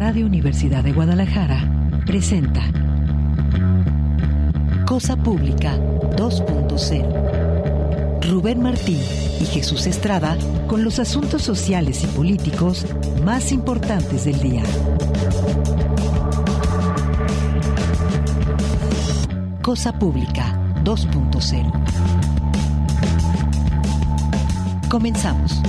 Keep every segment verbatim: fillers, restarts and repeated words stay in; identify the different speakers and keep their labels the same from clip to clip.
Speaker 1: Radio Universidad de Guadalajara presenta Cosa Pública dos punto cero. Rubén Martín y Jesús Estrada con los asuntos sociales y políticos más importantes del día. Cosa Pública dos punto cero. Comenzamos.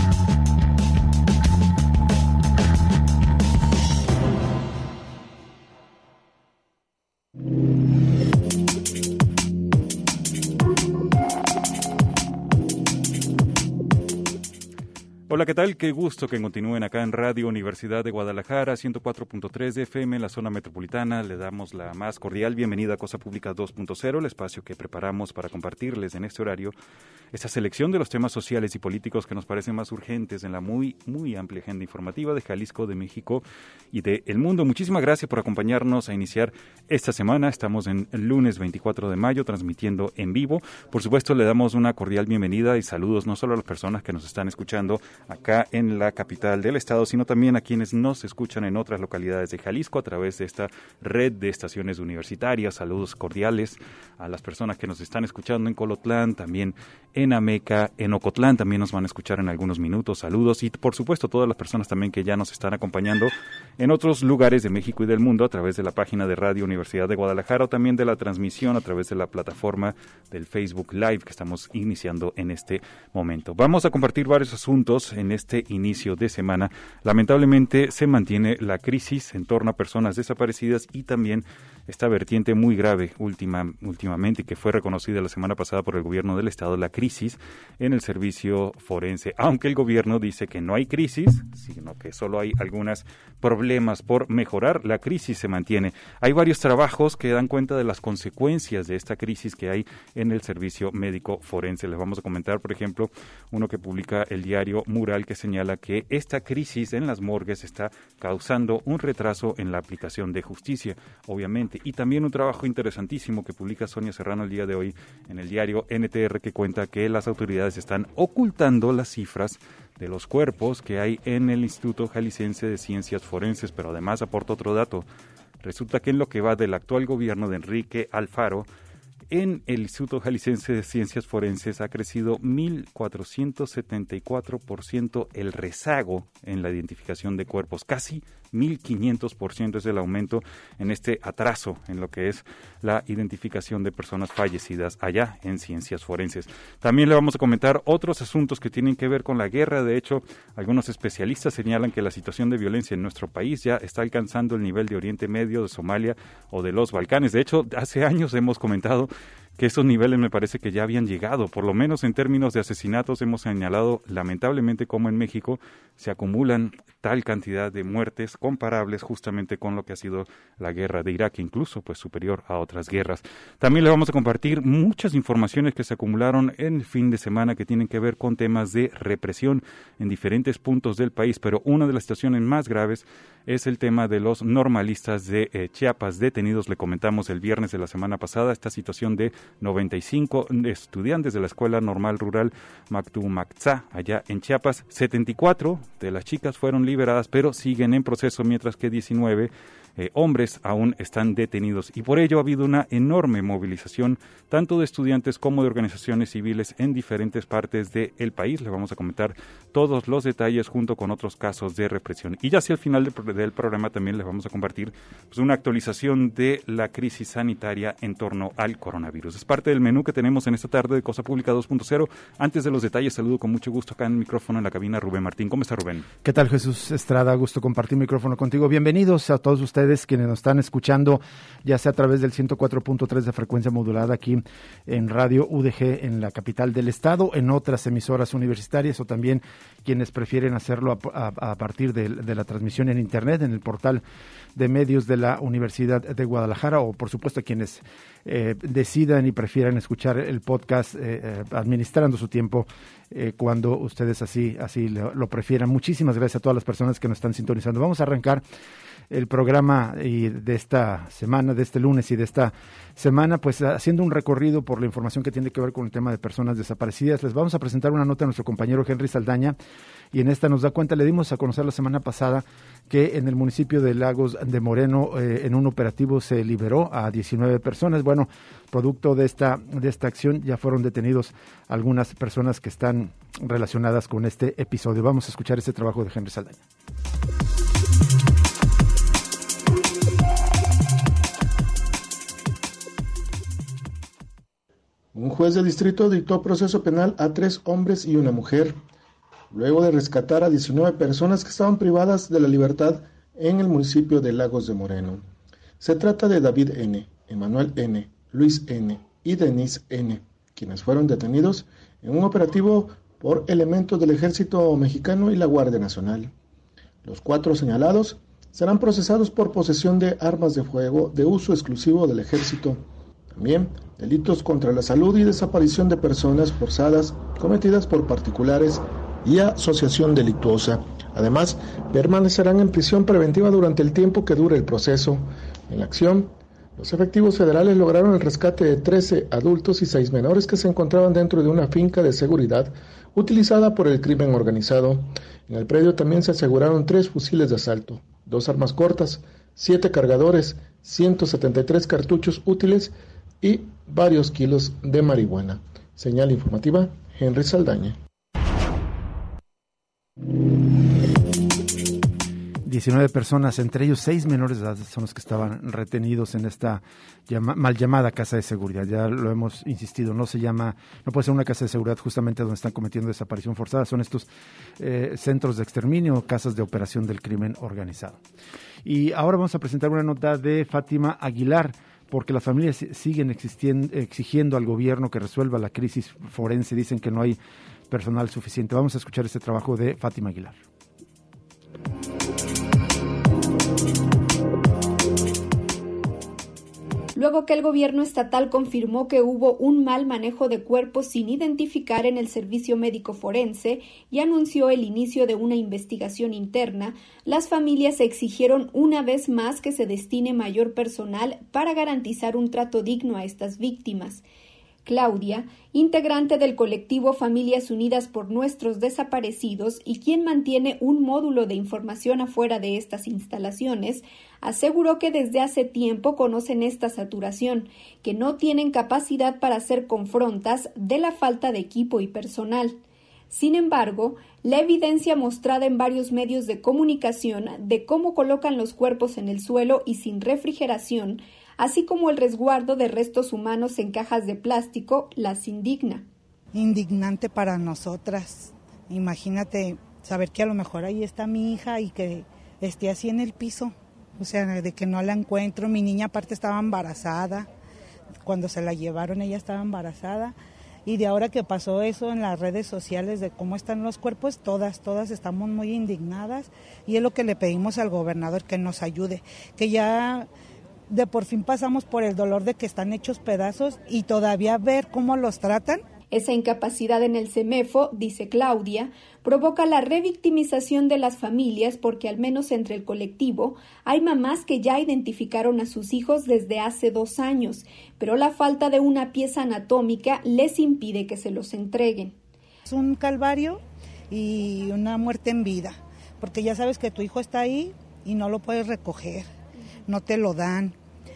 Speaker 2: Hola, ¿qué tal? Qué gusto que continúen acá en Radio Universidad de Guadalajara, ciento cuatro punto tres de F M en la zona metropolitana. Le damos la más cordial bienvenida a Cosa Pública dos punto cero, el espacio que preparamos para compartirles en este horario esta selección de los temas sociales y políticos que nos parecen más urgentes en la muy, muy amplia agenda informativa de Jalisco, de México y de el mundo. Muchísimas gracias por acompañarnos a iniciar esta semana. Estamos en el lunes veinticuatro de mayo transmitiendo en vivo. Por supuesto, le damos una cordial bienvenida y saludos no solo a las personas que nos están escuchando acá en la capital del estado, sino también a quienes nos escuchan en otras localidades de Jalisco a través de esta red de estaciones universitarias. Saludos cordiales a las personas que nos están escuchando en Colotlán, también en Ameca, en Ocotlán, también nos van a escuchar en algunos minutos. Saludos y por supuesto todas las personas también que ya nos están acompañando en otros lugares de México y del mundo a través de la página de Radio Universidad de Guadalajara o también de la transmisión a través de la plataforma del Facebook Live que estamos iniciando en este momento. Vamos a compartir varios asuntos en este inicio de semana. Lamentablemente se mantiene la crisis en torno a personas desaparecidas y también esta vertiente muy grave última, últimamente que fue reconocida la semana pasada por el gobierno del estado, la crisis en el servicio forense. Aunque el gobierno dice que no hay crisis, sino que solo hay algunos problemas por mejorar, la crisis se mantiene. Hay varios trabajos que dan cuenta de las consecuencias de esta crisis que hay en el servicio médico forense. Les vamos a comentar, por ejemplo, uno que publica el diario Mural que señala que esta crisis en las morgues está causando un retraso en la aplicación de justicia, obviamente. Y también un trabajo interesantísimo que publica Sonia Serrano el día de hoy en el diario N T R que cuenta que las autoridades están ocultando las cifras de los cuerpos que hay en el Instituto Jalisciense de Ciencias Forenses, pero además aporta otro dato. Resulta que en lo que va del actual gobierno de Enrique Alfaro, en el Instituto Jalisciense de Ciencias Forenses ha crecido mil cuatrocientos setenta y cuatro por ciento el rezago en la identificación de cuerpos, casi mil quinientos por ciento es el aumento en este atraso en lo que es la identificación de personas fallecidas allá en Ciencias Forenses. También le vamos a comentar otros asuntos que tienen que ver con la guerra. De hecho, algunos especialistas señalan que la situación de violencia en nuestro país ya está alcanzando el nivel de Oriente Medio, de Somalia o de los Balcanes. De hecho, hace años hemos comentado que esos niveles me parece que ya habían llegado, por lo menos en términos de asesinatos hemos señalado lamentablemente cómo en México se acumulan tal cantidad de muertes comparables justamente con lo que ha sido la guerra de Irak, incluso pues superior a otras guerras. También le vamos a compartir muchas informaciones que se acumularon en el fin de semana que tienen que ver con temas de represión en diferentes puntos del país, pero una de las situaciones más graves es el tema de los normalistas de eh, Chiapas detenidos. Le comentamos el viernes de la semana pasada esta situación de noventa y cinco estudiantes de la Escuela Normal Rural Mactumaxá, allá en Chiapas. setenta y cuatro de las chicas fueron liberadas, pero siguen en proceso, mientras que diecinueve eh, hombres aún están detenidos. Y por ello ha habido una enorme movilización, tanto de estudiantes como de organizaciones civiles en diferentes partes del país. Le vamos a comentar todos los detalles junto con otros casos de represión. Y ya hacia el final del, del programa también les vamos a compartir pues, una actualización de la crisis sanitaria en torno al coronavirus. Es parte del menú que tenemos en esta tarde de Cosa Pública dos punto cero. Antes de los detalles, saludo con mucho gusto acá en el micrófono en la cabina a Rubén Martín. ¿Cómo está, Rubén?
Speaker 3: ¿Qué tal, Jesús Estrada? Gusto compartir micrófono contigo. Bienvenidos a todos ustedes quienes nos están escuchando, ya sea a través del ciento cuatro punto tres de frecuencia modulada aquí en Radio U D G en la capital del estado, en otras emisoras universitarias o también quienes prefieren hacerlo a, a, a partir de, de la transmisión en internet, en el portal de medios de la Universidad de Guadalajara, o por supuesto quienes eh, decidan y prefieran escuchar el podcast eh, eh, administrando su tiempo eh, cuando ustedes así, así lo, lo prefieran. Muchísimas gracias a todas las personas que nos están sintonizando. Vamos a arrancar el programa y de esta semana, de este lunes y de esta semana, pues haciendo un recorrido por la información que tiene que ver con el tema de personas desaparecidas. Les vamos a presentar una nota a nuestro compañero Henry Saldaña, y en esta nos da cuenta, le dimos a conocer la semana pasada que en el municipio de Lagos de Moreno, eh, en un operativo se liberó a diecinueve personas. Bueno, producto de esta, de esta acción ya fueron detenidos algunas personas que están relacionadas con este episodio. Vamos a escuchar este trabajo de Henry Saldaña.
Speaker 4: Un juez de distrito dictó proceso penal a tres hombres y una mujer, luego de rescatar a diecinueve personas que estaban privadas de la libertad en el municipio de Lagos de Moreno. Se trata de David N., Emanuel N., Luis N. y Denise N., quienes fueron detenidos en un operativo por elementos del Ejército Mexicano y la Guardia Nacional. Los cuatro señalados serán procesados por posesión de armas de fuego de uso exclusivo del Ejército. También delitos contra la salud y desaparición de personas forzadas cometidas por particulares y asociación delictuosa. Además, permanecerán en prisión preventiva durante el tiempo que dure el proceso. En la acción, los efectivos federales lograron el rescate de trece adultos y seis menores que se encontraban dentro de una finca de seguridad utilizada por el crimen organizado. En el predio también se aseguraron tres fusiles de asalto, dos armas cortas, siete cargadores, ciento setenta y tres cartuchos útiles y varios kilos de marihuana. Señal informativa, Henry Saldaña.
Speaker 3: diecinueve personas, entre ellos seis menores de edad, son los que estaban retenidos en esta llama, mal llamada casa de seguridad. Ya lo hemos insistido, no se llama, no puede ser una casa de seguridad justamente donde están cometiendo desaparición forzada, son estos eh, centros de exterminio, casas de operación del crimen organizado. Y ahora vamos a presentar una nota de Fátima Aguilar, porque las familias siguen exigiendo al gobierno que resuelva la crisis forense, dicen que no hay personal suficiente. Vamos a escuchar este trabajo de Fátima Aguilar.
Speaker 5: Luego que el gobierno estatal confirmó que hubo un mal manejo de cuerpos sin identificar en el servicio médico forense y anunció el inicio de una investigación interna, las familias exigieron una vez más que se destine mayor personal para garantizar un trato digno a estas víctimas. Claudia, integrante del colectivo Familias Unidas por Nuestros Desaparecidos y quien mantiene un módulo de información afuera de estas instalaciones, aseguró que desde hace tiempo conocen esta saturación, que no tienen capacidad para hacer confrontas de la falta de equipo y personal. Sin embargo, la evidencia mostrada en varios medios de comunicación de cómo colocan los cuerpos en el suelo y sin refrigeración, así como el resguardo de restos humanos en cajas de plástico, las indigna.
Speaker 6: Indignante para nosotras. Imagínate saber que a lo mejor ahí está mi hija y que esté así en el piso. O sea, de que no la encuentro. Mi niña aparte estaba embarazada. Cuando se la llevaron ella estaba embarazada. Y de ahora que pasó eso en las redes sociales de cómo están los cuerpos, todas, todas estamos muy indignadas. Y es lo que le pedimos al gobernador, que nos ayude. Que ya de por fin pasamos por el dolor de que están hechos pedazos y todavía ver cómo los tratan.
Speaker 5: Esa incapacidad en el CEMEFO, dice Claudia, provoca la revictimización de las familias porque al menos entre el colectivo hay mamás que ya identificaron a sus hijos desde hace dos años, pero la falta de una pieza anatómica les impide que se los entreguen.
Speaker 6: Es un calvario y una muerte en vida, porque ya sabes que tu hijo está ahí y no lo puedes recoger, no te lo dan.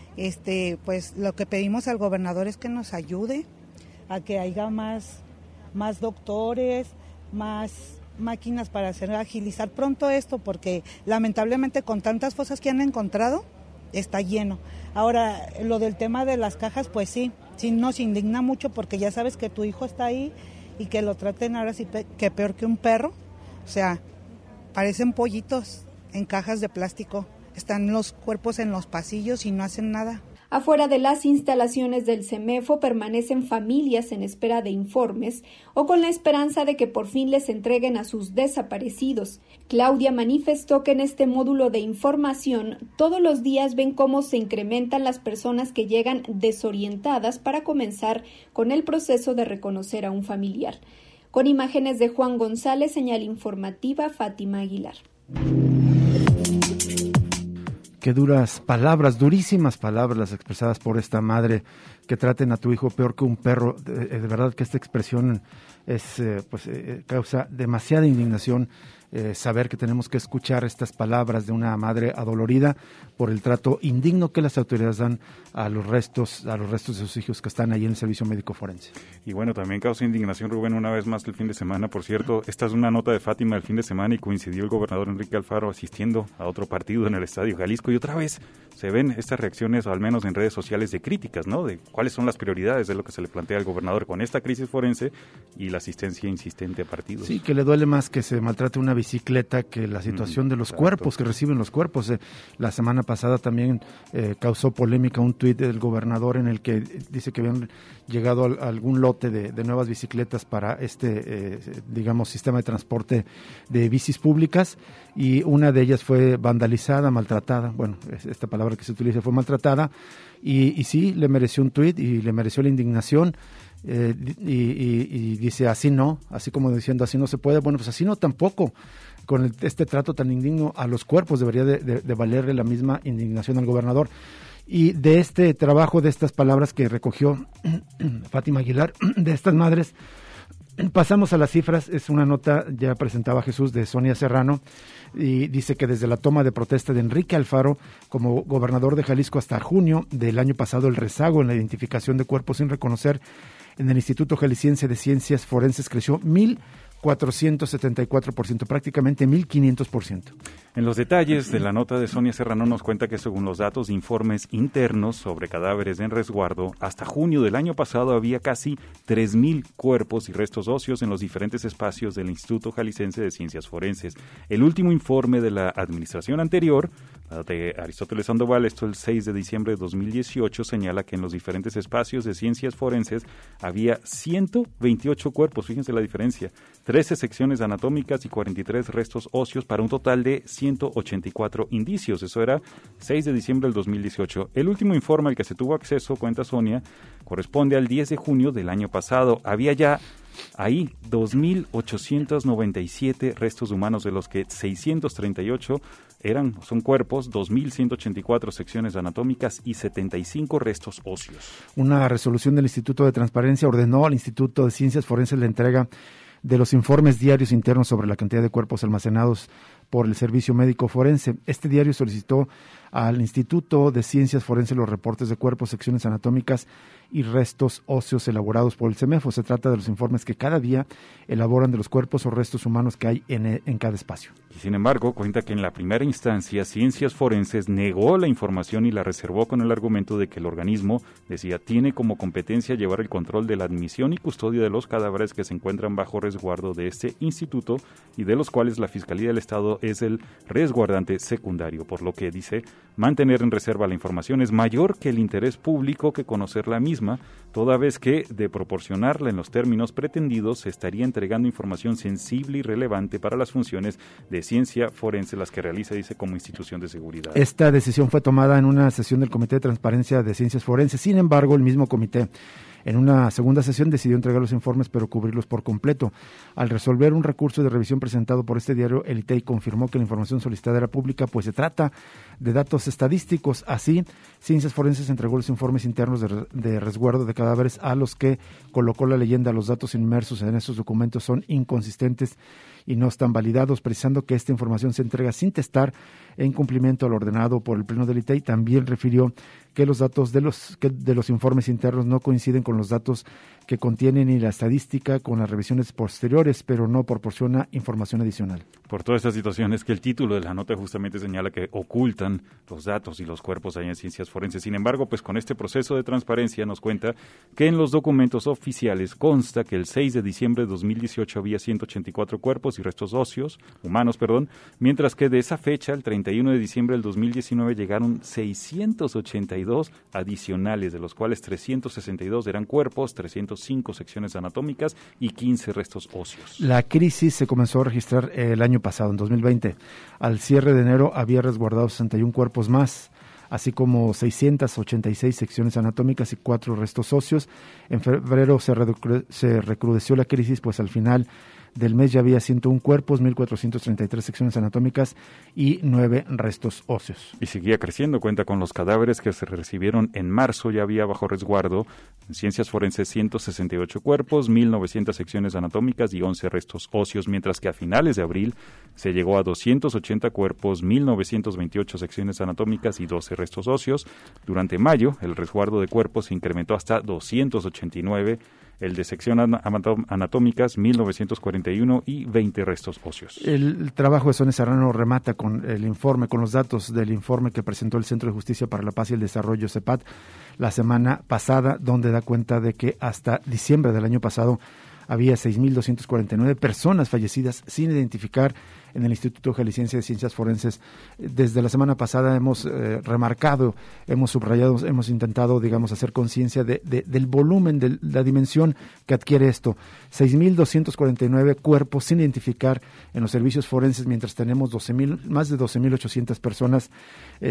Speaker 6: Este, pues lo que pedimos al gobernador es que nos ayude a que haya más, más doctores, más máquinas para hacer agilizar pronto esto, porque lamentablemente con tantas fosas que han encontrado, está lleno. Ahora, lo del tema de las cajas, pues sí, sí nos indigna mucho porque ya sabes que tu hijo está ahí y que lo traten ahora sí que peor que un perro. O sea, parecen pollitos en cajas de plástico. Están los cuerpos en los pasillos y no hacen nada.
Speaker 5: Afuera de las instalaciones del CEMEFO permanecen familias en espera de informes o con la esperanza de que por fin les entreguen a sus desaparecidos. Claudia manifestó que en este módulo de información todos los días ven cómo se incrementan las personas que llegan desorientadas para comenzar con el proceso de reconocer a un familiar. Con imágenes de Juan González, señal informativa, Fátima Aguilar.
Speaker 3: Qué duras palabras, durísimas palabras las expresadas por esta madre, que traten a tu hijo peor que un perro. De, de verdad que esta expresión es, eh, pues, eh, causa demasiada indignación eh, saber que tenemos que escuchar estas palabras de una madre adolorida por el trato indigno que las autoridades dan a los restos, a los restos de sus hijos que están ahí en el servicio médico forense.
Speaker 2: Y bueno, también causa indignación, Rubén, una vez más el fin de semana. Por cierto, esta es una nota de Fátima el fin de semana y coincidió el gobernador Enrique Alfaro asistiendo a otro partido en el Estadio Jalisco y otra vez se ven estas reacciones, o al menos en redes sociales, de críticas, ¿no? De cuáles son las prioridades de lo que se le plantea al gobernador con esta crisis forense y la asistencia insistente a partidos.
Speaker 3: Sí, que le duele más que se maltrate una bicicleta que la situación mm, de los exacto. cuerpos, que reciben los cuerpos. Eh, la semana pasada también eh, causó polémica un tuit del gobernador en el que dice que habían llegado a, a algún lote de, de nuevas bicicletas para este, eh, digamos, sistema de transporte de bicis públicas y una de ellas fue vandalizada, maltratada, bueno, esta palabra que se utiliza fue maltratada y, y sí, le mereció un tuit y le mereció la indignación. Eh, y, y, y dice así no, así como diciendo así no se puede, bueno pues así no tampoco, con el, este trato tan indigno a los cuerpos debería de, de, de valerle la misma indignación al gobernador. Y de este trabajo, de estas palabras que recogió Fátima Aguilar, de estas madres, pasamos a las cifras. Es una nota, ya presentaba Jesús, de Sonia Serrano, y dice que desde la toma de protesta de Enrique Alfaro como gobernador de Jalisco hasta junio del año pasado, el rezago en la identificación de cuerpos sin reconocer en el Instituto Jalisciense de Ciencias Forenses creció mil cuatrocientos setenta y cuatro por ciento, prácticamente mil quinientos por ciento.
Speaker 2: En los detalles de la nota de Sonia Serrano nos cuenta que según los datos de informes internos sobre cadáveres en resguardo, hasta junio del año pasado había casi tres mil cuerpos y restos óseos en los diferentes espacios del Instituto Jalisciense de Ciencias Forenses. El último informe de la administración anterior, de Aristóteles Sandoval, esto el seis de diciembre de dos mil dieciocho, señala que en los diferentes espacios de ciencias forenses había ciento veintiocho cuerpos, fíjense la diferencia, trece secciones anatómicas y cuarenta y tres restos óseos para un total de ciento ochenta y cuatro indicios. Eso era seis de diciembre del dos mil dieciocho. El último informe al que se tuvo acceso, cuenta Sonia, corresponde al diez de junio del año pasado. Había ya ahí dos mil ochocientos noventa y siete restos humanos, de los que seiscientos treinta y ocho eran, son cuerpos, dos mil ciento ochenta y cuatro secciones anatómicas y setenta y cinco restos óseos.
Speaker 3: Una resolución del Instituto de Transparencia ordenó al Instituto de Ciencias Forenses la entrega de los informes diarios internos sobre la cantidad de cuerpos almacenados por el Servicio Médico Forense. Este diario solicitó al Instituto de Ciencias Forenses los reportes de cuerpos, secciones anatómicas y restos óseos elaborados por el CEMEFO. Se trata de los informes que cada día elaboran de los cuerpos o restos humanos que hay en, en cada espacio.
Speaker 2: Y sin embargo, cuenta que en la primera instancia Ciencias Forenses negó la información y la reservó con el argumento de que el organismo, decía, tiene como competencia llevar el control de la admisión y custodia de los cadáveres que se encuentran bajo resguardo de este instituto y de los cuales la Fiscalía del Estado es el resguardante secundario, por lo que dice mantener en reserva la información es mayor que el interés público que conocer la misma, toda vez que de proporcionarla en los términos pretendidos se estaría entregando información sensible y relevante para las funciones de ciencia forense, las que realiza, dice, como institución de seguridad.
Speaker 3: Esta decisión fue tomada en una sesión del Comité de Transparencia de Ciencias Forenses. Sin embargo, el mismo comité en una segunda sesión decidió entregar los informes, pero cubrirlos por completo. Al resolver un recurso de revisión presentado por este diario, el I T E I confirmó que la información solicitada era pública, pues se trata de datos estadísticos. Así, Ciencias Forenses entregó los informes internos de, de resguardo de cadáveres, a los que colocó la leyenda: los datos inmersos en estos documentos son inconsistentes y no están validados, precisando que esta información se entrega sin testar, en cumplimiento al ordenado por el Pleno del I T E I. También refirió que los datos de los, que de los informes internos no coinciden con los datos que contienen ni la estadística con las revisiones posteriores, pero no proporciona información adicional.
Speaker 2: Por todas estas situaciones que el título de la nota justamente señala que ocultan los datos y los cuerpos ahí en Ciencias Forenses. Sin embargo, pues con este proceso de transparencia nos cuenta que en los documentos oficiales consta que el seis de diciembre de dos mil dieciocho había ciento ochenta y cuatro cuerpos y restos óseos, humanos, perdón, mientras que de esa fecha, el treinta y uno de diciembre del dos mil diecinueve, llegaron seiscientos ochenta y dos adicionales, de los cuales trescientos sesenta y dos eran cuerpos, trescientos cinco secciones anatómicas y quince restos óseos.
Speaker 3: La crisis se comenzó a registrar el año pasado, en dos mil veinte. Al cierre de enero había resguardado sesenta y uno cuerpos más, así como seiscientas ochenta y seis secciones anatómicas y cuatro restos óseos. En febrero se, redu- se recrudeció la crisis, pues al final del mes ya había ciento uno cuerpos, mil cuatrocientas treinta y tres secciones anatómicas y nueve restos óseos.
Speaker 2: Y seguía creciendo, cuenta con los cadáveres que se recibieron en marzo, ya había bajo resguardo en ciencias forenses ciento sesenta y ocho cuerpos, mil novecientas secciones anatómicas y once restos óseos, mientras que a finales de abril se llegó a doscientos ochenta cuerpos, mil novecientas veintiocho secciones anatómicas y doce restos óseos. Durante mayo, el resguardo de cuerpos se incrementó hasta doscientos ochenta y nueve, el de sección anatómicas mil novecientos cuarenta y uno y veinte restos óseos.
Speaker 3: El trabajo de Sonia Serrano remata con el informe, con los datos del informe que presentó el Centro de Justicia para la Paz y el Desarrollo, CEPAD, la semana pasada, donde da cuenta de que hasta diciembre del año pasado había seis mil doscientas cuarenta y nueve personas fallecidas sin identificar en el Instituto Jalisciense de Ciencias Forenses. Desde la semana pasada hemos eh, remarcado, hemos subrayado, hemos intentado, digamos, hacer conciencia de, de, del volumen, de la dimensión que adquiere esto. seis mil doscientos cuarenta y nueve cuerpos sin identificar en los servicios forenses, mientras tenemos doce mil, más de doce mil ochocientas personas eh,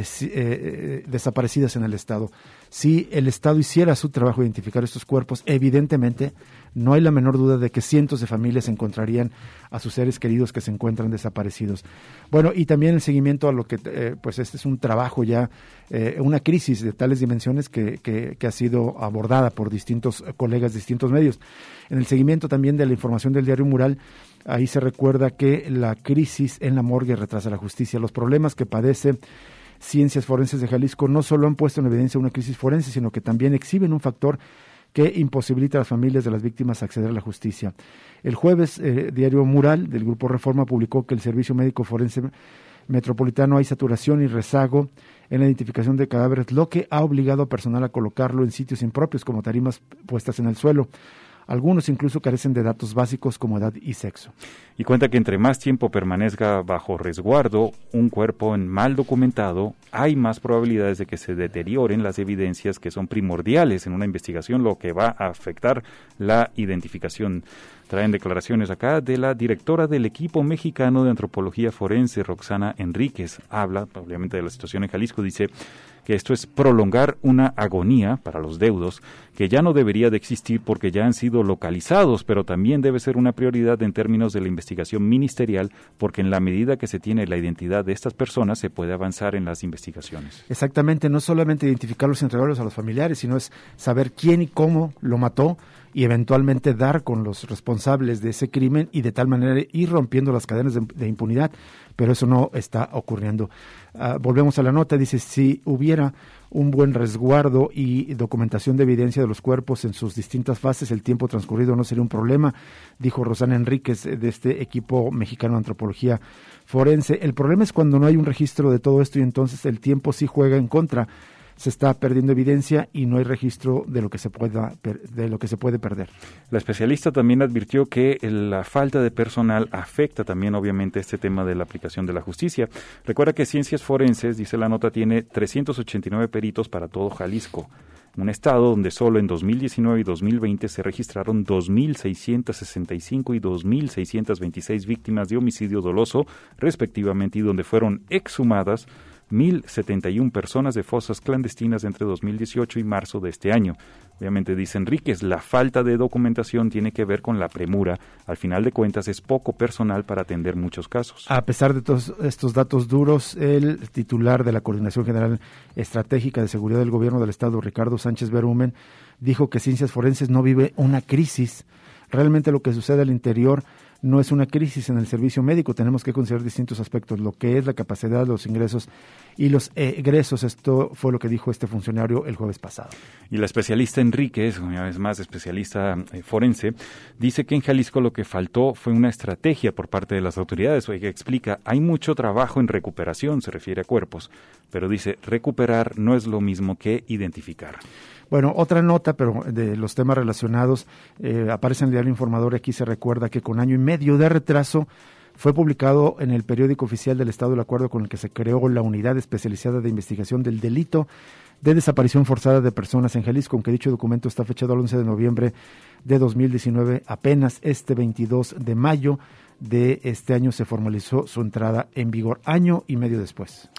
Speaker 3: eh, desaparecidas en el Estado. Si el Estado hiciera su trabajo de identificar estos cuerpos, evidentemente no hay la menor duda de que cientos de familias encontrarían a sus seres queridos que se encuentran desaparecidos. Bueno, y también el seguimiento a lo que, eh, pues este es un trabajo ya, eh, una crisis de tales dimensiones que, que, que ha sido abordada por distintos colegas de distintos medios. En el seguimiento también de la información del diario Mural, ahí se recuerda que la crisis en la morgue retrasa la justicia. Los problemas que padece Ciencias Forenses de Jalisco no solo han puesto en evidencia una crisis forense, sino que también exhiben un factor que imposibilita a las familias de las víctimas acceder a la justicia. El jueves, eh, diario Mural del Grupo Reforma publicó que el Servicio Médico Forense Metropolitano hay saturación y rezago en la identificación de cadáveres, lo que ha obligado a personal a colocarlo en sitios impropios como tarimas puestas en el suelo. Algunos incluso carecen de datos básicos como edad y sexo.
Speaker 2: Y cuenta que entre más tiempo permanezca bajo resguardo un cuerpo en mal documentado, hay más probabilidades de que se deterioren las evidencias que son primordiales en una investigación, lo que va a afectar la identificación. Traen declaraciones acá de la directora del equipo mexicano de antropología forense, Roxana Enríquez. Habla, obviamente, de la situación en Jalisco. Dice que esto es prolongar una agonía para los deudos que ya no debería de existir porque ya han sido localizados, pero también debe ser una prioridad en términos de la investigación ministerial, porque en la medida que se tiene la identidad de estas personas se puede avanzar en las investigaciones.
Speaker 3: Exactamente, no solamente identificarlos y entregarlos a los familiares, sino es saber quién y cómo lo mató y eventualmente dar con los responsables de ese crimen y de tal manera ir rompiendo las cadenas de, de impunidad, pero eso no está ocurriendo. Uh, volvemos a la nota, dice, si hubiera un buen resguardo y documentación de evidencia de los cuerpos en sus distintas fases, el tiempo transcurrido no sería un problema, dijo Rosana Enríquez de este equipo mexicano de antropología forense. El problema es cuando no hay un registro de todo esto y entonces el tiempo sí juega en contra. Se está perdiendo evidencia y no hay registro de lo que se pueda de lo que se puede perder.
Speaker 2: La especialista también advirtió que la falta de personal afecta también obviamente este tema de la aplicación de la justicia. Recuerda que Ciencias Forenses, dice la nota, tiene trescientos ochenta y nueve peritos para todo Jalisco, un estado donde solo en dos mil diecinueve y dos mil veinte se registraron dos mil seiscientas sesenta y cinco y dos mil seiscientas veintiséis víctimas de homicidio doloso, respectivamente, y donde fueron exhumadas mil setenta y una personas de fosas clandestinas entre dos mil dieciocho y marzo de este año. Obviamente, dice Enríquez, la falta de documentación tiene que ver con la premura. Al final de cuentas, es poco personal para atender muchos casos.
Speaker 3: A pesar de todos estos datos duros, el titular de la Coordinación General Estratégica de Seguridad del Gobierno del Estado, Ricardo Sánchez Berumen, dijo que Ciencias Forenses no vive una crisis. Realmente lo que sucede al interior no es una crisis en el servicio médico. Tenemos que considerar distintos aspectos, lo que es la capacidad, los ingresos y los egresos. Esto fue lo que dijo este funcionario el jueves pasado.
Speaker 2: Y la especialista Enríquez, una vez más especialista eh, forense, dice que en Jalisco lo que faltó fue una estrategia por parte de las autoridades. Oiga, explica, hay mucho trabajo en recuperación, se refiere a cuerpos, pero dice, recuperar no es lo mismo que identificar.
Speaker 3: Bueno, otra nota, pero de los temas relacionados, eh, aparece en el Diario Informador. Aquí se recuerda que con año y medio de retraso fue publicado en el periódico oficial del Estado el acuerdo con el que se creó la Unidad Especializada de Investigación del Delito de Desaparición Forzada de Personas en Jalisco, aunque dicho documento está fechado el once de noviembre de dos mil diecinueve. Apenas este veintidós de mayo de este año se formalizó su entrada en vigor, año y medio después.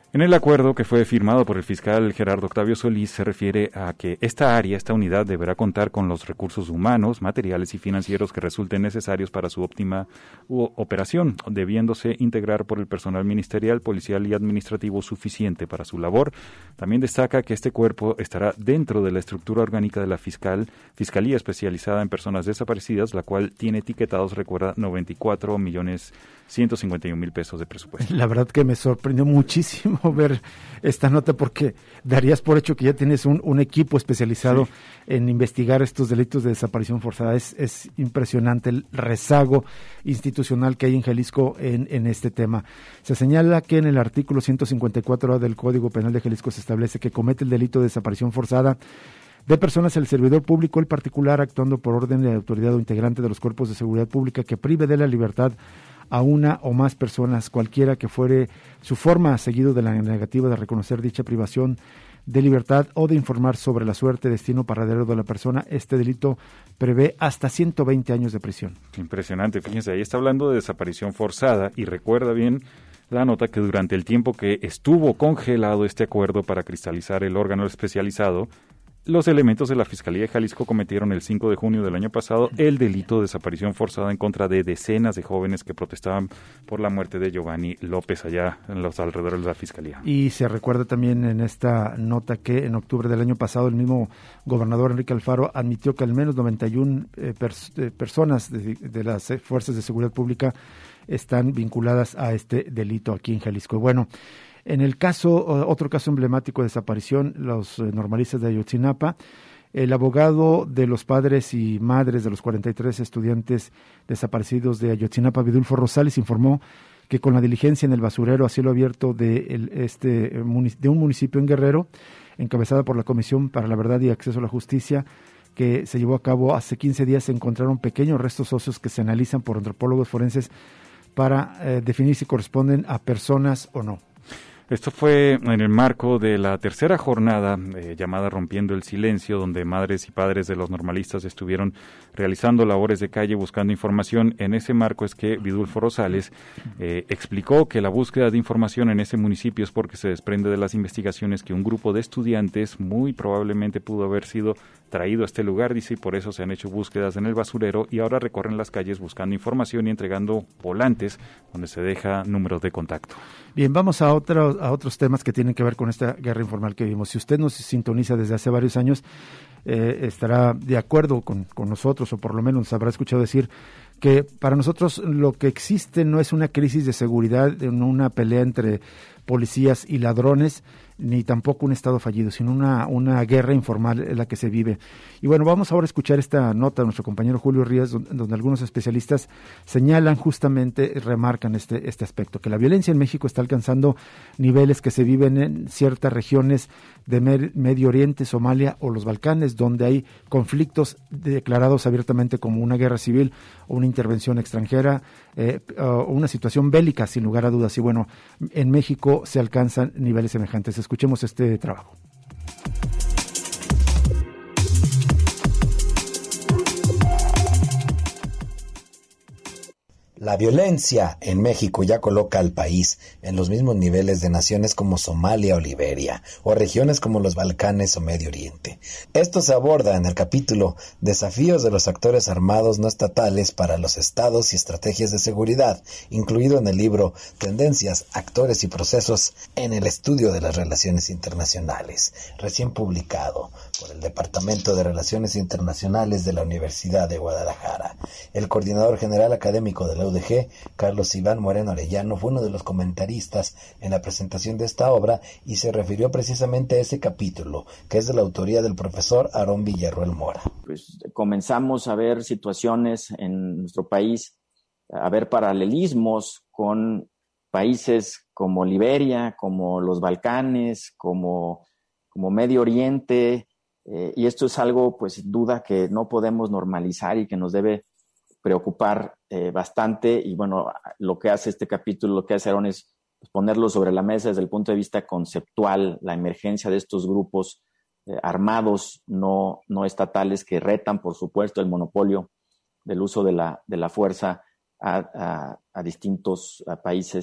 Speaker 2: En el acuerdo que fue firmado por el fiscal Gerardo Octavio Solís se refiere a que esta área, esta unidad, deberá contar con los recursos humanos, materiales y financieros que resulten necesarios para su óptima operación, debiéndose integrar por el personal ministerial, policial y administrativo suficiente para su labor. También destaca que este cuerpo estará dentro de la estructura orgánica de la fiscal, Fiscalía Especializada en Personas Desaparecidas, la cual tiene etiquetados, recuerda, noventa y cuatro millones ciento cincuenta y un mil pesos de presupuesto.
Speaker 3: La verdad que me sorprendió muchísimo ver esta nota, porque darías por hecho que ya tienes un, un equipo especializado sí. en investigar estos delitos de desaparición forzada. Es, es impresionante el rezago institucional que hay en Jalisco en, en este tema. Se señala que en el artículo ciento cincuenta y cuatro A del Código Penal de Jalisco se establece que comete el delito de desaparición forzada de personas el servidor público, el particular, actuando por orden de autoridad o integrante de los cuerpos de seguridad pública, que prive de la libertad a una o más personas, cualquiera que fuere su forma, seguido de la negativa de reconocer dicha privación de libertad o de informar sobre la suerte, destino, paradero de la persona. Este delito prevé hasta ciento veinte años de prisión.
Speaker 2: Impresionante, fíjense, ahí está hablando de desaparición forzada, y recuerda bien la nota que durante el tiempo que estuvo congelado este acuerdo para cristalizar el órgano especializado, los elementos de la Fiscalía de Jalisco cometieron el cinco de junio del año pasado el delito de desaparición forzada en contra de decenas de jóvenes que protestaban por la muerte de Giovanni López allá en los alrededores de la Fiscalía.
Speaker 3: Y se recuerda también en esta nota que en octubre del año pasado el mismo gobernador Enrique Alfaro admitió que al menos noventa y una eh, pers- eh, personas de, de las eh, fuerzas de seguridad pública están vinculadas a este delito aquí en Jalisco. Bueno, en el caso, otro caso emblemático de desaparición, los normalistas de Ayotzinapa, el abogado de los padres y madres de los cuarenta y tres estudiantes desaparecidos de Ayotzinapa, Vidulfo Rosales, informó que con la diligencia en el basurero a cielo abierto de, el, este, de un municipio en Guerrero, encabezada por la Comisión para la Verdad y Acceso a la Justicia, que se llevó a cabo hace quince días, se encontraron pequeños restos óseos que se analizan por antropólogos forenses para eh, definir si corresponden a personas o no.
Speaker 2: Esto fue en el marco de la tercera jornada eh, llamada Rompiendo el Silencio, donde madres y padres de los normalistas estuvieron realizando labores de calle buscando información. En ese marco es que Vidulfo Rosales eh, explicó que la búsqueda de información en ese municipio es porque se desprende de las investigaciones que un grupo de estudiantes muy probablemente pudo haber sido traído a este lugar, dice, y por eso se han hecho búsquedas en el basurero y ahora recorren las calles buscando información y entregando volantes donde se deja números de contacto.
Speaker 3: Bien, vamos a, otro, a otros temas que tienen que ver con esta guerra informal que vivimos. Si usted nos sintoniza desde hace varios años, eh, estará de acuerdo con, con nosotros, o por lo menos nos habrá escuchado decir que para nosotros lo que existe no es una crisis de seguridad, no una pelea entre policías y ladrones, ni tampoco un Estado fallido, sino una, una guerra informal en la que se vive. Y bueno, vamos ahora a escuchar esta nota de nuestro compañero Julio Ríos, donde, donde algunos especialistas señalan justamente, remarcan este, este aspecto, que la violencia en México está alcanzando niveles que se viven en ciertas regiones de Mer, Medio Oriente, Somalia o los Balcanes, donde hay conflictos declarados abiertamente como una guerra civil o una intervención extranjera, eh, o una situación bélica, sin lugar a dudas. Y bueno, en México se alcanzan niveles semejantes. Escuchemos este trabajo.
Speaker 7: La violencia en México ya coloca al país en los mismos niveles de naciones como Somalia o Liberia, o regiones como los Balcanes o Medio Oriente. Esto se aborda en el capítulo Desafíos de los actores armados no estatales para los estados y estrategias de seguridad, incluido en el libro Tendencias, Actores y Procesos en el estudio de las relaciones internacionales, recién publicado por el Departamento de Relaciones Internacionales de la Universidad de Guadalajara. El coordinador general académico de la U D G, Carlos Iván Moreno Arellano, fue uno de los comentaristas en la presentación de esta obra y se refirió precisamente a ese capítulo, que es de la autoría del profesor Aarón Villarroel Mora.
Speaker 8: Pues comenzamos a ver situaciones en nuestro país, a ver paralelismos con países como Liberia, como los Balcanes, como, como Medio Oriente, eh, y esto es algo, pues, sin duda que no podemos normalizar y que nos debe preocupar eh, bastante. Y bueno, lo que hace este capítulo, lo que hace Aarón es pues, ponerlo sobre la mesa desde el punto de vista conceptual, la emergencia de estos grupos eh, armados no, no estatales que retan, por supuesto, el monopolio del uso de la, de la fuerza a, a, a distintos a países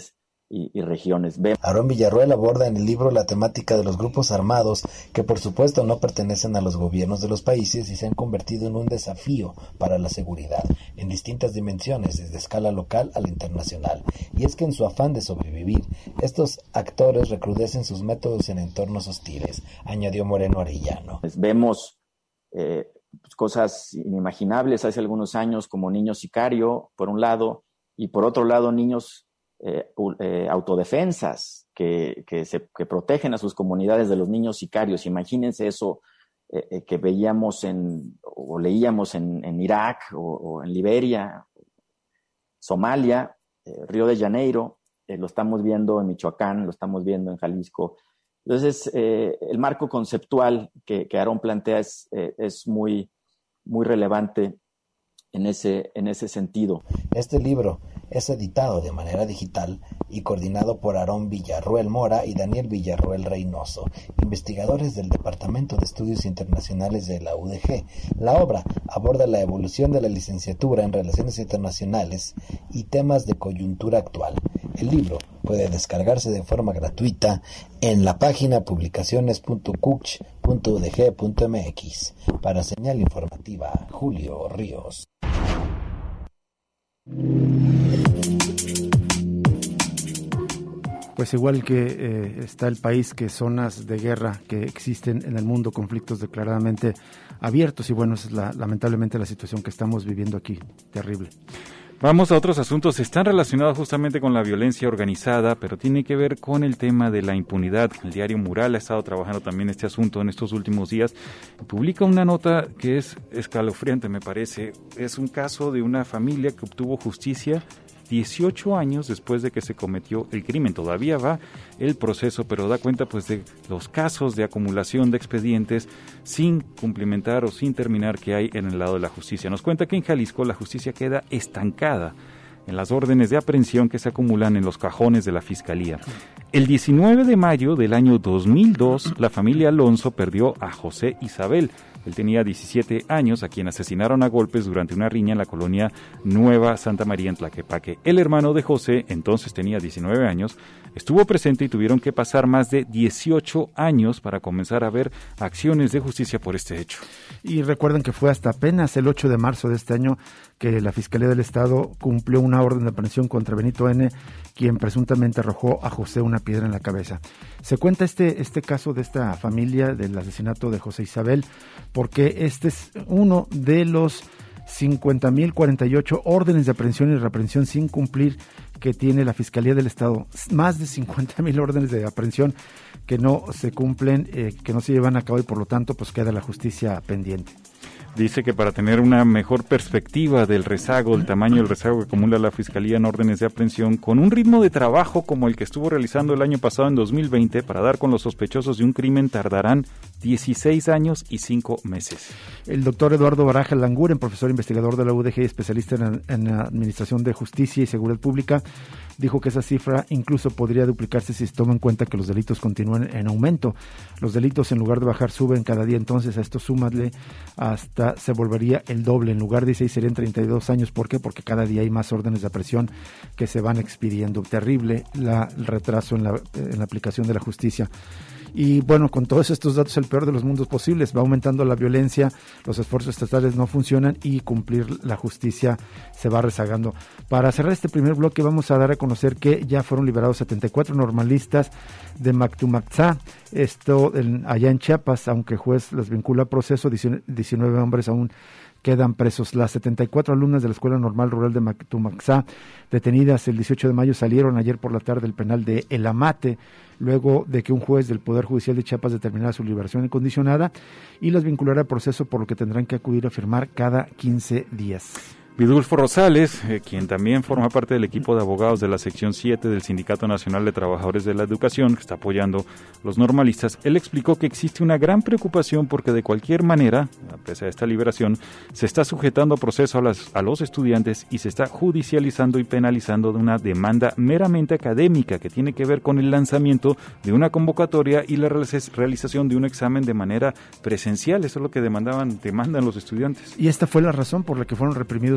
Speaker 8: y, y regiones.
Speaker 7: Aarón Villarroel aborda en el libro la temática de los grupos armados que por supuesto no pertenecen a los gobiernos de los países y se han convertido en un desafío para la seguridad en distintas dimensiones, desde escala local a la internacional. Y es que en su afán de sobrevivir, estos actores recrudecen sus métodos en entornos hostiles, añadió Moreno Arellano.
Speaker 8: Vemos eh, pues, cosas inimaginables hace algunos años, como niños sicario, por un lado, y por otro lado niños Eh, eh, autodefensas que, que, se, que protegen a sus comunidades de los niños sicarios. Imagínense eso eh, eh, que veíamos en, o leíamos en, en Irak o, o en Liberia, Somalia, eh, Río de Janeiro, eh, lo estamos viendo en Michoacán, lo estamos viendo en Jalisco. Entonces, eh, el marco conceptual que, que Aarón plantea es, eh, es muy, muy relevante en ese, en ese sentido.
Speaker 7: Este libro es editado de manera digital y coordinado por Aarón Villarroel Mora y Daniel Villarroel Reynoso, investigadores del Departamento de Estudios Internacionales de la U D G. La obra aborda la evolución de la licenciatura en Relaciones Internacionales y temas de coyuntura actual. El libro puede descargarse de forma gratuita en la página publicaciones punto cuch punto u d g punto m x. Para Señal Informativa, Julio Ríos.
Speaker 3: Pues igual que eh, está el país, que zonas de guerra que existen en el mundo, conflictos declaradamente abiertos, y bueno, esa es la, lamentablemente la situación que estamos viviendo aquí, terrible.
Speaker 2: Vamos a otros asuntos, están relacionados justamente con la violencia organizada, pero tiene que ver con el tema de la impunidad. El diario Mural ha estado trabajando también este asunto en estos últimos días. Publica una nota que es escalofriante, me parece. Es un caso de una familia que obtuvo justicia dieciocho años después de que se cometió el crimen. Todavía va el proceso, pero da cuenta pues de los casos de acumulación de expedientes sin cumplimentar o sin terminar que hay en el lado de la justicia. Nos cuenta que en Jalisco la justicia queda estancada en las órdenes de aprehensión que se acumulan en los cajones de la Fiscalía. El diecinueve de mayo del año dos mil dos, la familia Alonso perdió a José Isabel. Él tenía diecisiete años, a quien asesinaron a golpes durante una riña en la colonia Nueva Santa María en Tlaquepaque. El hermano de José, entonces tenía diecinueve años, estuvo presente y tuvieron que pasar más de dieciocho años para comenzar a ver acciones de justicia por este hecho.
Speaker 3: Y recuerden que fue hasta apenas el ocho de marzo de este año que la Fiscalía del Estado cumplió una orden de aprehensión contra Benito N., quien presuntamente arrojó a José una piedra en la cabeza. Se cuenta este, este caso de esta familia, del asesinato de José Isabel, porque este es uno de los cincuenta mil cuarenta y ocho órdenes de aprehensión y reaprehensión sin cumplir que tiene la Fiscalía del Estado. Más de cincuenta mil órdenes de aprehensión que no se cumplen, eh, que no se llevan a cabo, y por lo tanto pues queda la justicia pendiente.
Speaker 2: Dice que para tener una mejor perspectiva del rezago, el tamaño del rezago que acumula la Fiscalía en órdenes de aprehensión, con un ritmo de trabajo como el que estuvo realizando el año pasado en dos mil veinte, para dar con los sospechosos de un crimen tardarán dieciséis años y cinco meses.
Speaker 3: El doctor Eduardo Baraja Languren, profesor investigador de la U D G y especialista en, en Administración de Justicia y Seguridad Pública, dijo que esa cifra incluso podría duplicarse si se toma en cuenta que los delitos continúan en aumento. Los delitos, en lugar de bajar, suben cada día. Entonces a esto súmale, hasta se volvería el doble. En lugar de dieciséis serían treinta y dos años. ¿Por qué? Porque cada día hay más órdenes de aprehensión que se van expidiendo. Terrible la, el retraso en la, en la aplicación de la justicia. Y bueno, con todos estos datos, el peor de los mundos posibles. Va aumentando la violencia, los esfuerzos estatales no funcionan y cumplir la justicia se va rezagando. Para cerrar este primer bloque, vamos a dar a conocer que ya fueron liberados setenta y cuatro normalistas de Mactumaxá, esto en, allá en Chiapas, aunque el juez los vincula a proceso. diecinueve hombres aún quedan presos. Las setenta y cuatro alumnas de la Escuela Normal Rural de Mactumaxá, detenidas el dieciocho de mayo, salieron ayer por la tarde del penal de El Amate, luego de que un juez del Poder Judicial de Chiapas determinara su liberación incondicionada y las vinculará a proceso, por lo que tendrán que acudir a firmar cada quince días.
Speaker 2: Vidulfo Rosales, eh, quien también forma parte del equipo de abogados de la sección siete del Sindicato Nacional de Trabajadores de la Educación, que está apoyando a los normalistas, él explicó que existe una gran preocupación porque de cualquier manera, a pesar de esta liberación, se está sujetando a proceso a, las, a los estudiantes y se está judicializando y penalizando de una demanda meramente académica que tiene que ver con el lanzamiento de una convocatoria y la realización de un examen de manera presencial. Eso es lo que demandaban, demandan los estudiantes.
Speaker 3: Y esta fue la razón por la que fueron reprimidos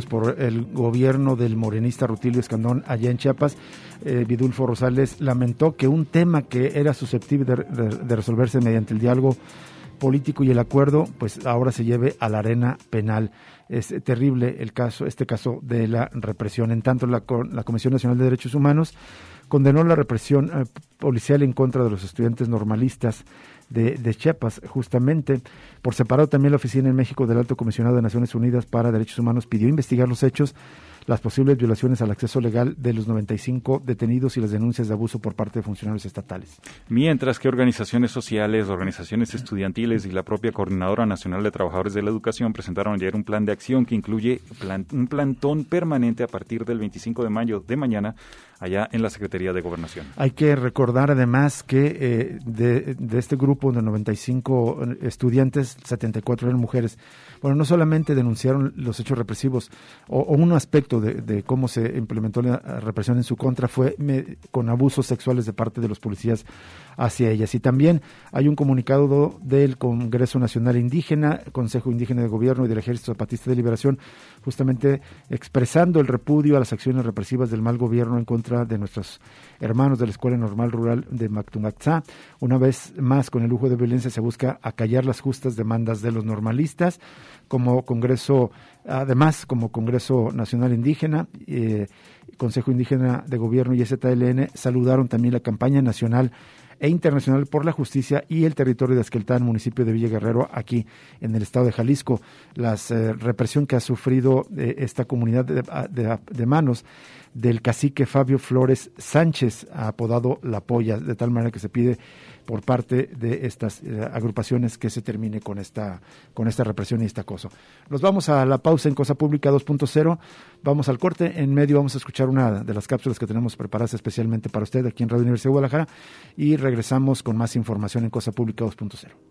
Speaker 3: por el gobierno del morenista Rutilio Escandón allá en Chiapas. Eh, Vidulfo Rosales lamentó que un tema que era susceptible de, de, de resolverse mediante el diálogo político y el acuerdo, pues ahora se lleve a la arena penal. Es terrible el caso, este caso de la represión. En tanto, la, la Comisión Nacional de Derechos Humanos condenó la represión eh, policial en contra de los estudiantes normalistas de, de Chiapas. Justamente, por separado, también la Oficina en México del Alto Comisionado de Naciones Unidas para Derechos Humanos pidió investigar los hechos, las posibles violaciones al acceso legal de los noventa y cinco detenidos y las denuncias de abuso por parte de funcionarios estatales.
Speaker 2: Mientras que organizaciones sociales, organizaciones estudiantiles y la propia Coordinadora Nacional de Trabajadores de la Educación presentaron ayer un plan de acción que incluye plan, un plantón permanente a partir del veinticinco de mayo de mañana allá en la Secretaría de Gobernación.
Speaker 3: Hay que recordar además que eh, de, de este grupo de noventa y cinco estudiantes, setenta y cuatro eran mujeres. Bueno, no solamente denunciaron los hechos represivos, o, o un aspecto de, de cómo se implementó la represión en su contra fue me, con abusos sexuales de parte de los policías hacia ellas. Y también hay un comunicado del Congreso Nacional Indígena, Consejo Indígena de Gobierno y del Ejército Zapatista de Liberación, justamente expresando el repudio a las acciones represivas del mal gobierno en contra de nuestros hermanos de la Escuela Normal Rural de Mactumaxá. Una vez más, con el lujo de violencia se busca acallar las justas demandas de los normalistas. Como Congreso, además, como Congreso Nacional Indígena, eh, Consejo Indígena de Gobierno y S T L N saludaron también la campaña nacional e internacional por la justicia y el territorio de Esqueltán, municipio de Villa Guerrero, aquí en el estado de Jalisco. La eh, represión que ha sufrido eh, esta comunidad de, de, de manos del cacique Fabio Flores Sánchez, apodado La Polla, de tal manera que se pide por parte de estas eh, agrupaciones que se termine con esta con esta represión y este acoso. Nos vamos a la pausa en Cosa Pública dos punto cero, vamos al corte, en medio vamos a escuchar una de las cápsulas que tenemos preparadas especialmente para usted aquí en Radio Universidad de Guadalajara y regresamos con más información en Cosa Pública dos punto cero.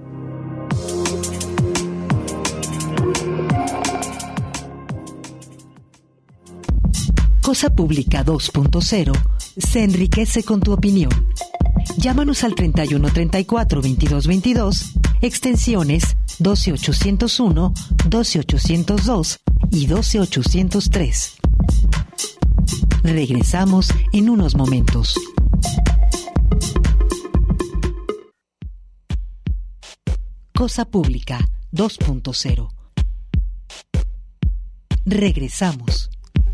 Speaker 1: Cosa Pública dos punto cero se enriquece con tu opinión. Llámanos al treinta y uno treinta y cuatro veintidós veintidós, extensiones doce ochocientos uno, doce ochocientos dos y doce ochocientos tres. Regresamos en unos momentos. Cosa Pública dos punto cero. Regresamos.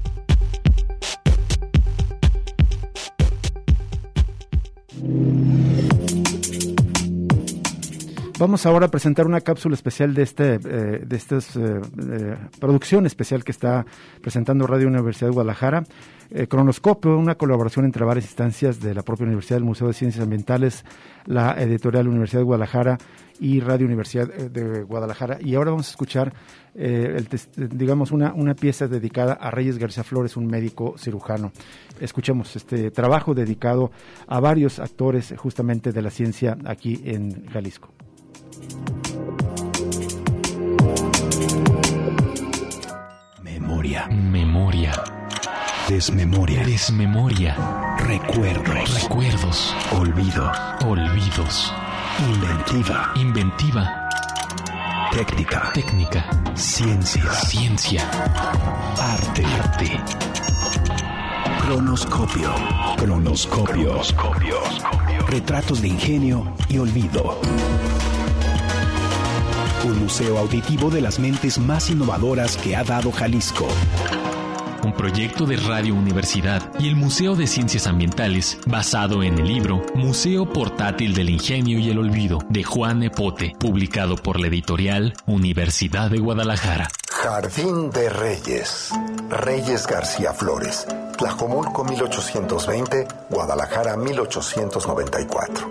Speaker 3: Vamos ahora a presentar una cápsula especial de este, eh, de esta eh, eh, producción especial que está presentando Radio Universidad de Guadalajara. Eh, Cronoscopio, una colaboración entre varias instancias de la propia Universidad, del Museo de Ciencias Ambientales, la editorial Universidad de Guadalajara y Radio Universidad de Guadalajara. Y ahora vamos a escuchar, eh, el, digamos, una, una pieza dedicada a Reyes García Flores, un médico cirujano. Escuchemos este trabajo dedicado a varios actores justamente de la ciencia aquí en Jalisco.
Speaker 9: Memoria.
Speaker 10: Memoria.
Speaker 9: Desmemoria.
Speaker 10: Desmemoria.
Speaker 9: Recuerdos.
Speaker 10: Recuerdos.
Speaker 9: Olvido.
Speaker 10: Olvidos.
Speaker 9: Inventiva.
Speaker 10: Inventiva.
Speaker 9: Técnica.
Speaker 10: Técnica.
Speaker 9: Ciencia.
Speaker 10: Ciencia.
Speaker 9: Arte.
Speaker 10: Arte.
Speaker 9: Cronoscopio. Cronoscopio. Cronoscopio. Retratos de ingenio y olvido. Un museo auditivo de las mentes más innovadoras que ha dado Jalisco.
Speaker 10: Un proyecto de Radio Universidad y el Museo de Ciencias Ambientales basado en el libro Museo Portátil del Ingenio y el Olvido de Juan Epote, publicado por la editorial Universidad de Guadalajara.
Speaker 11: Jardín de Reyes. Reyes García Flores. Tlajomulco mil ochocientos veinte, Guadalajara mil ochocientos noventa y cuatro.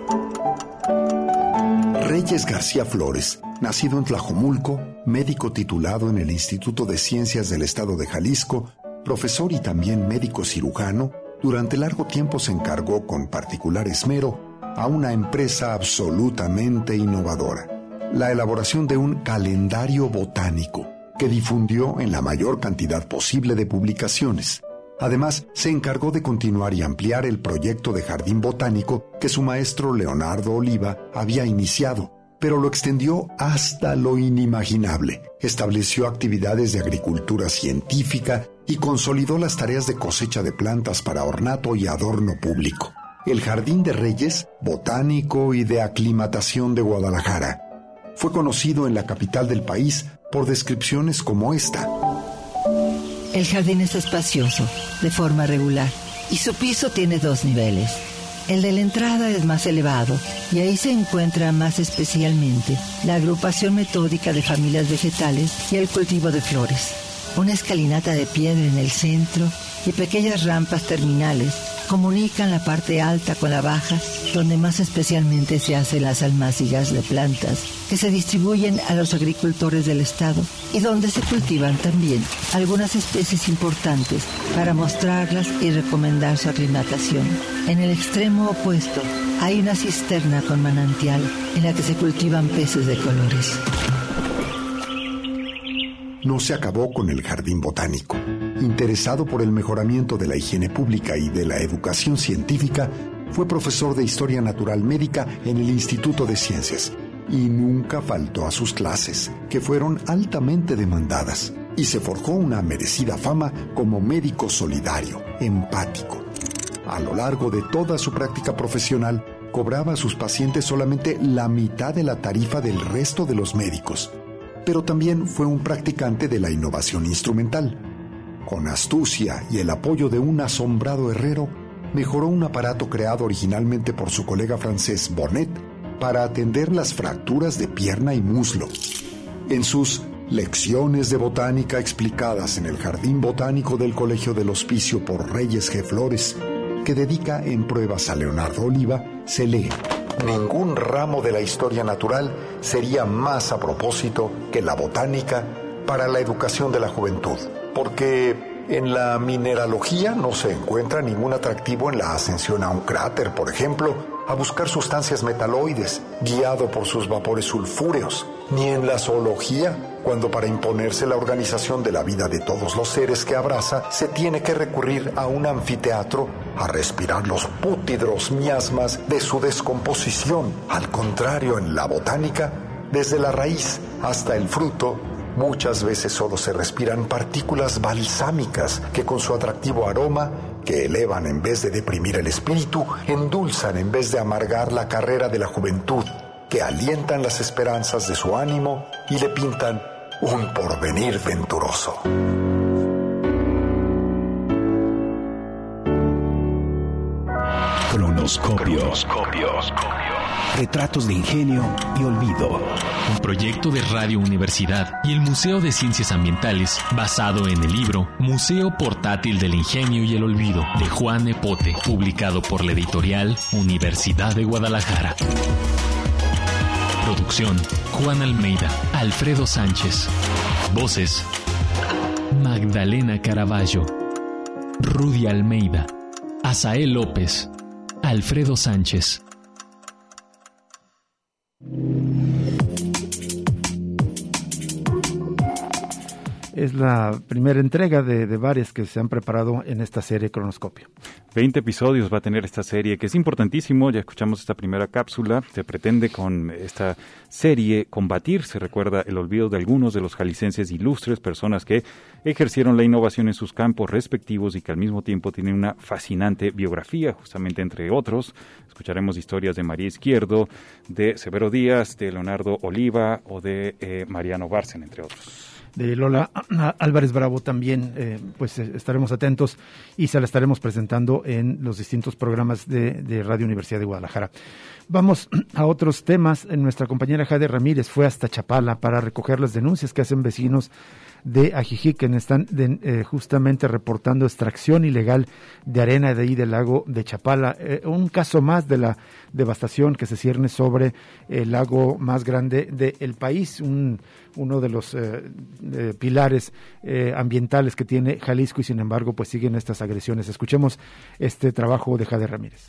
Speaker 12: Reyes García Flores, nacido en Tlajomulco, médico titulado en el Instituto de Ciencias del Estado de Jalisco, profesor y también médico cirujano, durante largo tiempo se encargó con particular esmero a una empresa absolutamente innovadora, la elaboración de un calendario botánico que difundió en la mayor cantidad posible de publicaciones. Además, se encargó de continuar y ampliar el proyecto de jardín botánico que su maestro Leonardo Oliva había iniciado, pero lo extendió hasta lo inimaginable. Estableció actividades de agricultura científica y consolidó las tareas de cosecha de plantas para ornato y adorno público. El Jardín de Reyes, botánico y de aclimatación de Guadalajara, fue conocido en la capital del país por descripciones como esta.
Speaker 13: El jardín es espacioso, de forma regular, y su piso tiene dos niveles. El de la entrada es más elevado, y ahí se encuentra más especialmente la agrupación metódica de familias vegetales y el cultivo de flores. Una escalinata de piedra en el centro y pequeñas rampas terminales comunican la parte alta con la baja, donde más especialmente se hacen las almácigas de plantas que se distribuyen a los agricultores del estado y donde se cultivan también algunas especies importantes para mostrarlas y recomendar su aclimatación. En el extremo opuesto hay una cisterna con manantial en la que se cultivan peces de colores.
Speaker 12: No se acabó con el jardín botánico. Interesado por el mejoramiento de la higiene pública y de la educación científica, fue profesor de Historia Natural Médica en el Instituto de Ciencias y nunca faltó a sus clases, que fueron altamente demandadas, y se forjó una merecida fama como médico solidario, empático. A lo largo de toda su práctica profesional, cobraba a sus pacientes solamente la mitad de la tarifa del resto de los médicos, pero también fue un practicante de la innovación instrumental. Con astucia y el apoyo de un asombrado herrero, mejoró un aparato creado originalmente por su colega francés Bonnet para atender las fracturas de pierna y muslo. En sus Lecciones de Botánica explicadas en el Jardín Botánico del Colegio del Hospicio por Reyes G. Flores, que dedica en pruebas a Leonardo Oliva, se lee: ningún ramo de la historia natural sería más a propósito que la botánica para la educación de la juventud, porque en la mineralogía no se encuentra ningún atractivo en la ascensión a un cráter, por ejemplo, a buscar sustancias metaloides, guiado por sus vapores sulfúreos, ni en la zoología, cuando para imponerse la organización de la vida de todos los seres que abraza, se tiene que recurrir a un anfiteatro a respirar los pútridos miasmas de su descomposición. Al contrario, en la botánica, desde la raíz hasta el fruto, muchas veces solo se respiran partículas balsámicas que con su atractivo aroma, que elevan en vez de deprimir el espíritu, endulzan en vez de amargar la carrera de la juventud, que alientan las esperanzas de su ánimo y le pintan un porvenir venturoso.
Speaker 9: Cronoscopio. Cronoscopio. Retratos de ingenio y olvido.
Speaker 10: Un proyecto de Radio Universidad y el Museo de Ciencias Ambientales basado en el libro Museo Portátil del Ingenio y el Olvido de Juan Epote, publicado por la editorial Universidad de Guadalajara. Producción: Juan Almeida, Alfredo Sánchez. Voces: Magdalena Caraballo, Rudy Almeida, Asael López, Alfredo Sánchez.
Speaker 3: Es la primera entrega de, de varias que se han preparado en esta serie Cronoscopio.
Speaker 2: veinte episodios va a tener esta serie, que es importantísimo. Ya escuchamos esta primera cápsula. Se pretende con esta serie combatir, se recuerda, el olvido de algunos de los jaliscienses ilustres, personas que ejercieron la innovación en sus campos respectivos y que al mismo tiempo tienen una fascinante biografía, justamente entre otros. Escucharemos historias de María Izquierdo, de Severo Díaz, de Leonardo Oliva o de eh, Mariano Bárcena, entre otros.
Speaker 3: De Lola Álvarez Bravo también, eh, pues estaremos atentos y se la estaremos presentando en los distintos programas de, de Radio Universidad de Guadalajara. Vamos a otros temas. Nuestra compañera Jade Ramírez fue hasta Chapala para recoger las denuncias que hacen vecinos de Ajijic, que están de, eh, justamente reportando extracción ilegal de arena de ahí del lago de Chapala. Eh, un caso más de la devastación que se cierne sobre el lago más grande del país, un, uno de los eh, eh, pilares eh, ambientales que tiene Jalisco, y sin embargo pues siguen estas agresiones. Escuchemos este trabajo de Jade Ramírez.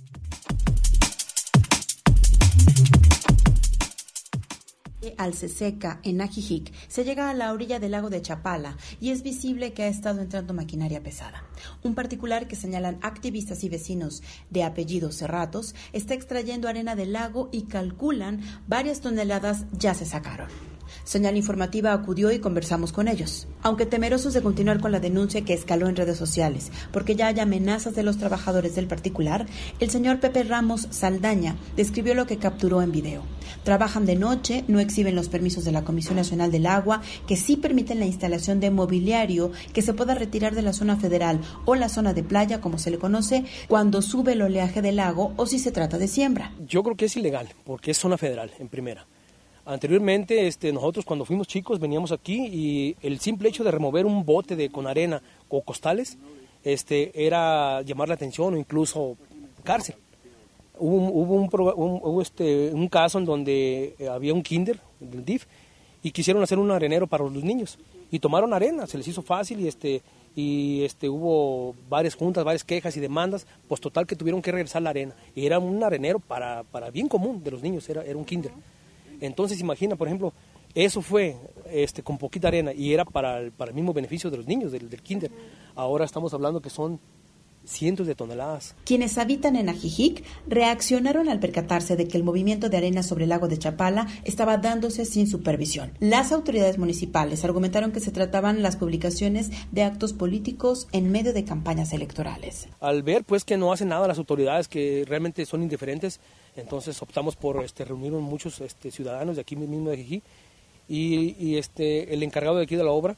Speaker 14: Alceseca, en Ajijic, se llega a la orilla del lago de Chapala y es visible que ha estado entrando maquinaria pesada. Un particular que señalan activistas y vecinos de apellido Cerratos está extrayendo arena del lago y calculan varias toneladas ya se sacaron. Señal Informativa acudió y conversamos con ellos, aunque temerosos de continuar con la denuncia que escaló en redes sociales, porque ya hay amenazas de los trabajadores del particular. El señor Pepe Ramos Saldaña describió lo que capturó en video. Trabajan de noche, no exhiben los permisos de la Comisión Nacional del Agua, que sí permiten la instalación de mobiliario que se pueda retirar de la zona federal o la zona de playa, como se le conoce, cuando sube el oleaje del lago o si se trata de siembra.
Speaker 15: Yo creo que es ilegal, porque es zona federal, en primera. Anteriormente, este, nosotros cuando fuimos chicos veníamos aquí y el simple hecho de remover un bote de, con arena o costales este, era llamar la atención o incluso cárcel. Hubo, hubo, un, un, hubo este, un caso en donde había un kinder del D I F y quisieron hacer un arenero para los niños y tomaron arena, se les hizo fácil y, este, y este, hubo varias juntas, varias quejas y demandas, pues total que tuvieron que regresar la arena. Y era un arenero para, para bien común de los niños, era, era un kinder. Entonces imagina, por ejemplo, eso fue este, con poquita arena y era para el, para el mismo beneficio de los niños, del, del kinder. Ahora estamos hablando que son cientos de toneladas.
Speaker 14: Quienes habitan en Ajijic reaccionaron al percatarse de que el movimiento de arena sobre el lago de Chapala estaba dándose sin supervisión. Las autoridades municipales argumentaron que se trataban las publicaciones de actos políticos en medio de campañas electorales.
Speaker 15: Al ver pues que no hacen nada las autoridades, que realmente son indiferentes, entonces optamos por este, reunirnos muchos este, ciudadanos de aquí mismo de Ajijic y, y este, el encargado de aquí de la obra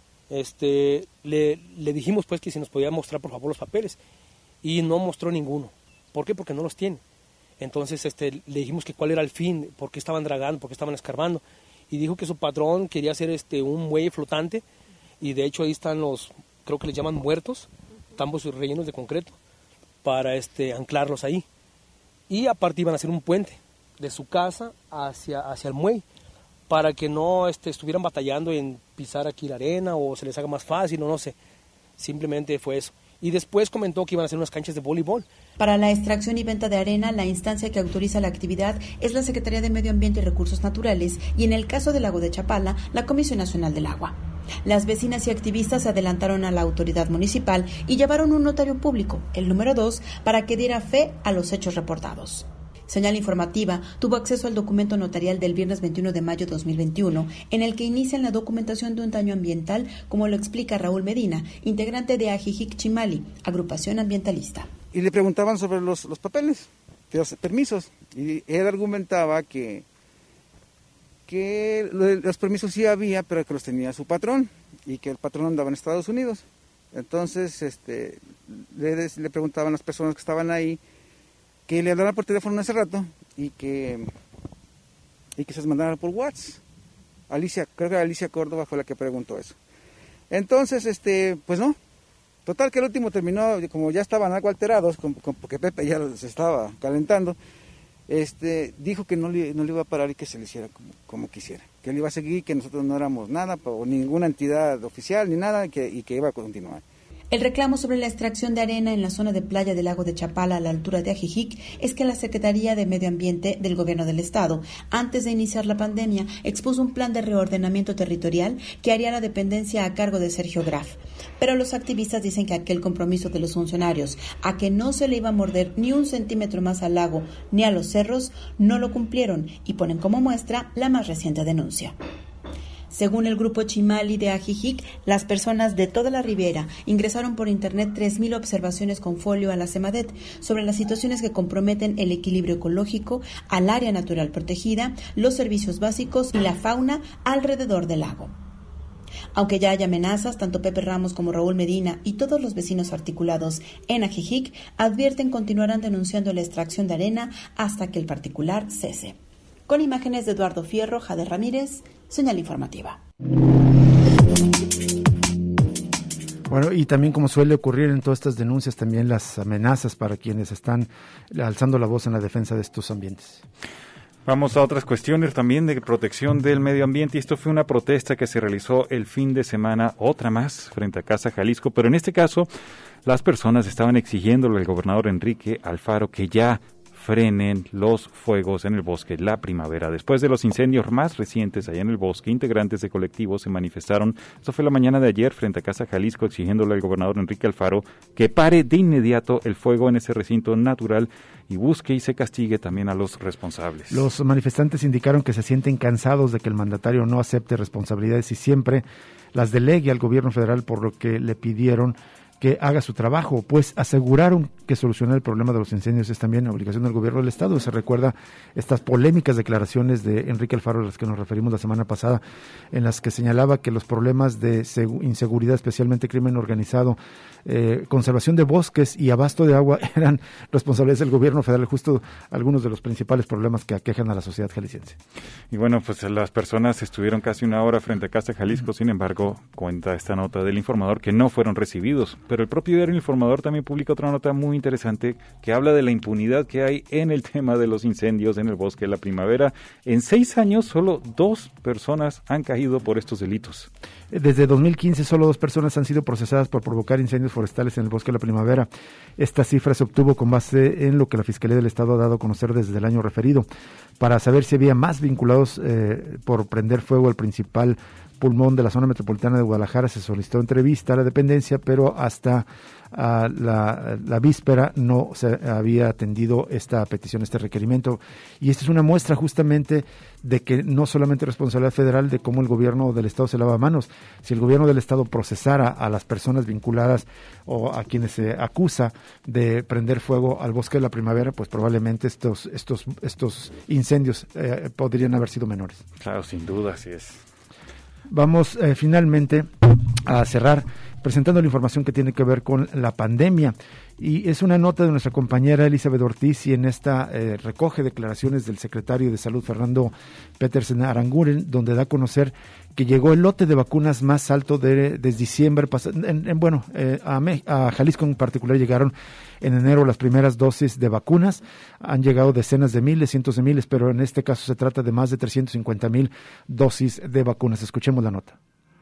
Speaker 15: este, le, le dijimos pues que si nos podía mostrar por favor los papeles y no mostró ninguno. ¿Por qué? Porque no los tiene. Entonces este, le dijimos que cuál era el fin, por qué estaban dragando, por qué estaban escarbando y dijo que su patrón quería hacer este, un muelle flotante y de hecho ahí están los, creo que les llaman muertos, tambos rellenos de concreto para este, anclarlos ahí. Y aparte iban a hacer un puente de su casa hacia, hacia el muelle para que no este, estuvieran batallando en pisar aquí la arena o se les haga más fácil o no sé, simplemente fue eso. Y después comentó que iban a hacer unas canchas de voleibol.
Speaker 14: Para la extracción y venta de arena, la instancia que autoriza la actividad es la Secretaría de Medio Ambiente y Recursos Naturales y en el caso del lago de Chapala, la Comisión Nacional del Agua. Las vecinas y activistas se adelantaron a la autoridad municipal y llevaron un notario público, el número dos, para que diera fe a los hechos reportados. Señal Informativa tuvo acceso al documento notarial del viernes veintiuno de mayo de dos mil veintiuno, en el que inician la documentación de un daño ambiental, como lo explica Raúl Medina, integrante de Ajijic Chimali, agrupación ambientalista.
Speaker 16: Y le preguntaban sobre los, los papeles, los permisos, y él argumentaba que, que los permisos sí había, pero que los tenía su patrón, y que el patrón andaba en Estados Unidos. Entonces este, le, le preguntaban a las personas que estaban ahí, que le hablaran por teléfono hace rato y que, y que se les mandaran por WhatsApp. Alicia, creo que Alicia Córdoba fue la que preguntó eso. Entonces, este, pues no. Total que el último terminó, como ya estaban algo alterados, con, con, porque Pepe ya se estaba calentando, este, dijo que no le, no le iba a parar y que se le hiciera como, como quisiera. Que él iba a seguir, que nosotros no éramos nada, o ninguna entidad oficial ni nada, que, y que iba a continuar.
Speaker 14: El reclamo sobre la extracción de arena en la zona de playa del lago de Chapala a la altura de Ajijic es que la Secretaría de Medio Ambiente del Gobierno del Estado, antes de iniciar la pandemia, expuso un plan de reordenamiento territorial que haría la dependencia a cargo de Sergio Graf. Pero los activistas dicen que aquel compromiso de los funcionarios a que no se le iba a morder ni un centímetro más al lago ni a los cerros no lo cumplieron y ponen como muestra la más reciente denuncia. Según el grupo Chimali de Ajijic, las personas de toda la ribera ingresaron por internet tres mil observaciones con folio a la CEMADET sobre las situaciones que comprometen el equilibrio ecológico, al área natural protegida, los servicios básicos y la fauna alrededor del lago. Aunque ya hay amenazas, tanto Pepe Ramos como Raúl Medina y todos los vecinos articulados en Ajijic advierten continuarán denunciando la extracción de arena hasta que el particular cese. Con imágenes de Eduardo Fierro, Jade Ramírez, Señal Informativa.
Speaker 3: Bueno, y también como suele ocurrir en todas estas denuncias, también las amenazas para quienes están alzando la voz en la defensa de estos ambientes.
Speaker 2: Vamos a otras cuestiones también de protección del medio ambiente. Esto fue una protesta que se realizó el fin de semana, otra más, frente a Casa Jalisco, pero en este caso las personas estaban exigiéndole al gobernador Enrique Alfaro que ya frenen los fuegos en el bosque La Primavera. Después de los incendios más recientes allá en el bosque, integrantes de colectivos se manifestaron, esto fue la mañana de ayer, frente a Casa Jalisco, exigiéndole al gobernador Enrique Alfaro que pare de inmediato el fuego en ese recinto natural y busque y se castigue también a los responsables.
Speaker 3: Los manifestantes indicaron que se sienten cansados de que el mandatario no acepte responsabilidades y siempre las delegue al gobierno federal, por lo que le pidieron que haga su trabajo, pues aseguraron que solucionar el problema de los incendios es también obligación del gobierno del estado. Se recuerda estas polémicas declaraciones de Enrique Alfaro, a las que nos referimos la semana pasada, en las que señalaba que los problemas de inseguridad, especialmente crimen organizado, eh, conservación de bosques y abasto de agua eran responsabilidades del gobierno federal, justo algunos de los principales problemas que aquejan a la sociedad jalisciense.
Speaker 2: Y bueno, pues las personas estuvieron casi una hora frente a Casa Jalisco, sin embargo, cuenta esta nota del Informador que no fueron recibidos. Pero el propio diario Informador también publica otra nota muy interesante que habla de la impunidad que hay en el tema de los incendios en el bosque de La Primavera. En seis años, solo dos personas han caído por estos delitos.
Speaker 3: Desde dos mil quince, solo dos personas han sido procesadas por provocar incendios forestales en el bosque de La Primavera. Esta cifra se obtuvo con base en lo que la Fiscalía del Estado ha dado a conocer desde el año referido, para saber si había más vinculados eh, por prender fuego al principal pulmón de la zona metropolitana de Guadalajara. Se solicitó entrevista a la dependencia, pero hasta uh, la, la víspera no se había atendido esta petición, este requerimiento. Y esta es una muestra justamente de que no solamente es responsabilidad federal de cómo el gobierno del estado se lava manos. Si el gobierno del estado procesara a las personas vinculadas o a quienes se acusa de prender fuego al bosque de La Primavera, pues probablemente estos estos estos incendios eh, podrían haber sido menores.
Speaker 2: Claro, sin duda, así es.
Speaker 3: Vamos eh, finalmente a cerrar presentando la información que tiene que ver con la pandemia. Y es una nota de nuestra compañera Elizabeth Ortiz, y en esta eh, recoge declaraciones del secretario de Salud, Fernando Petersen Aranguren, donde da a conocer que llegó el lote de vacunas más alto de, desde diciembre pasado. En, en, bueno, eh, a, a Jalisco en particular llegaron en enero las primeras dosis de vacunas. Han llegado decenas de miles, cientos de miles, pero en este caso se trata de más de trescientos cincuenta mil dosis de vacunas. Escuchemos la nota.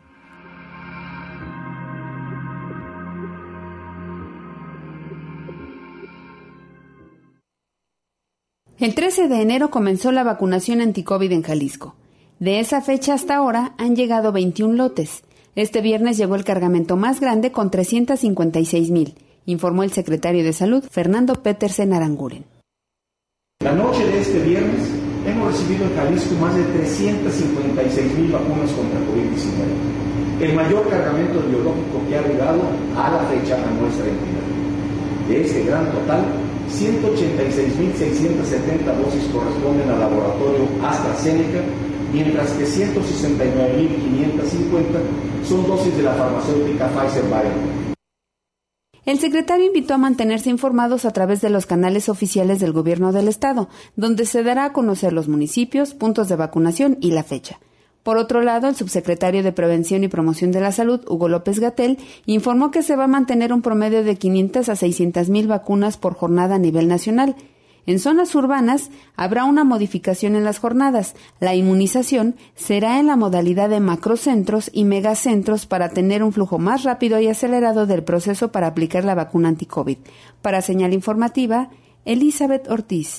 Speaker 17: El trece de enero comenzó la vacunación anticovid en Jalisco. De esa fecha hasta ahora han llegado veintiún lotes. Este viernes llegó el cargamento más grande con trescientos cincuenta y seis mil, informó el secretario de Salud, Fernando Petersen Aranguren.
Speaker 18: La noche de este viernes hemos recibido en Jalisco más de trescientos cincuenta y seis mil vacunas contra covid diecinueve, el mayor cargamento biológico que ha llegado a la fecha a nuestra entidad. De este gran total, ciento ochenta y seis mil seiscientos setenta dosis corresponden al laboratorio AstraZeneca, mientras que ciento sesenta y nueve mil quinientos cincuenta son dosis de la farmacéutica Pfizer-BioNTech.
Speaker 17: El secretario invitó a mantenerse informados a través de los canales oficiales del gobierno del estado, donde se dará a conocer los municipios, puntos de vacunación y la fecha. Por otro lado, el subsecretario de Prevención y Promoción de la Salud, Hugo López-Gatell, informó que se va a mantener un promedio de quinientas a seiscientas mil vacunas por jornada a nivel nacional. En zonas urbanas habrá una modificación en las jornadas. La inmunización será en la modalidad de macrocentros y megacentros para tener un flujo más rápido y acelerado del proceso para aplicar la vacuna anticovid. Para Señal Informativa, Elizabeth Ortiz.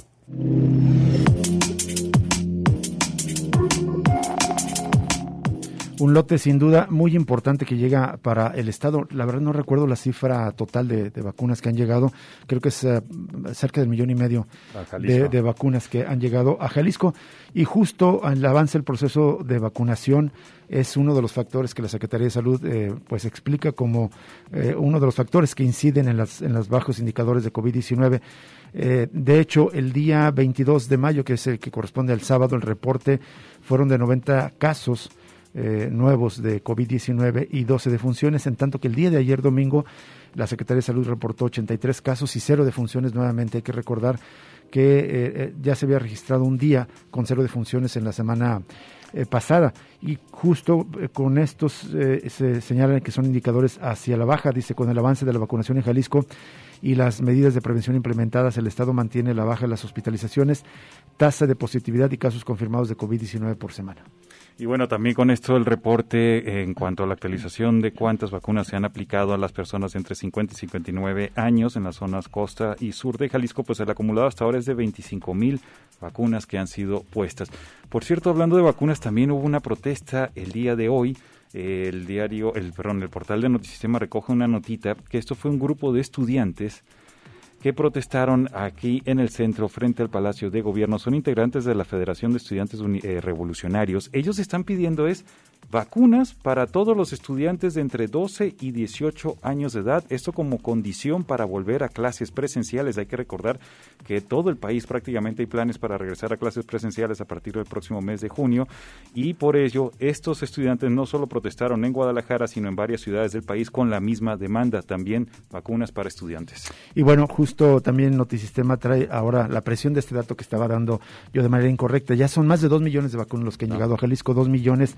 Speaker 3: Un lote sin duda muy importante que llega para el estado. La verdad no recuerdo la cifra total de, de vacunas que han llegado. Creo que es uh, cerca del millón y medio de, de vacunas que han llegado a Jalisco. Y justo el avance del proceso de vacunación es uno de los factores que la Secretaría de Salud eh, pues explica como eh, uno de los factores que inciden en, las, en los bajos indicadores de covid diecinueve. Eh, de hecho, el día veintidós de mayo, que es el que corresponde al sábado, el reporte fueron de noventa casos Eh, nuevos de covid diecinueve y doce defunciones, en tanto que el día de ayer domingo la Secretaría de Salud reportó ochenta y tres casos y cero defunciones. Nuevamente hay que recordar que eh, ya se había registrado un día con cero defunciones en la semana eh, pasada, y justo eh, con estos eh, se señalan que son indicadores hacia la baja, dice, con el avance de la vacunación en Jalisco y las medidas de prevención implementadas, el Estado mantiene la baja de las hospitalizaciones, tasa de positividad y casos confirmados de covid diecinueve por semana.
Speaker 2: Y bueno, también con esto el reporte en cuanto a la actualización de cuántas vacunas se han aplicado a las personas entre cincuenta y cincuenta y nueve años en las zonas costa y sur de Jalisco, pues el acumulado hasta ahora es de veinticinco mil vacunas que han sido puestas. Por cierto, hablando de vacunas, también hubo una protesta el día de hoy. El diario, el perdón, el portal de Notisistema recoge una notita que esto fue un grupo de estudiantes que protestaron aquí en el centro frente al Palacio de Gobierno. Son integrantes de la Federación de Estudiantes Uni- eh, Revolucionarios. Ellos están pidiendo es vacunas para todos los estudiantes de entre doce y dieciocho años de edad, esto como condición para volver a clases presenciales. Hay que recordar que todo el país prácticamente hay planes para regresar a clases presenciales a partir del próximo mes de junio, y por ello estos estudiantes no solo protestaron en Guadalajara, sino en varias ciudades del país con la misma demanda, también vacunas para estudiantes.
Speaker 3: Y bueno, justo también Notisistema trae ahora la presión de este dato que estaba dando yo de manera incorrecta. Ya son más de dos millones de vacunas los que han no. llegado a Jalisco, dos millones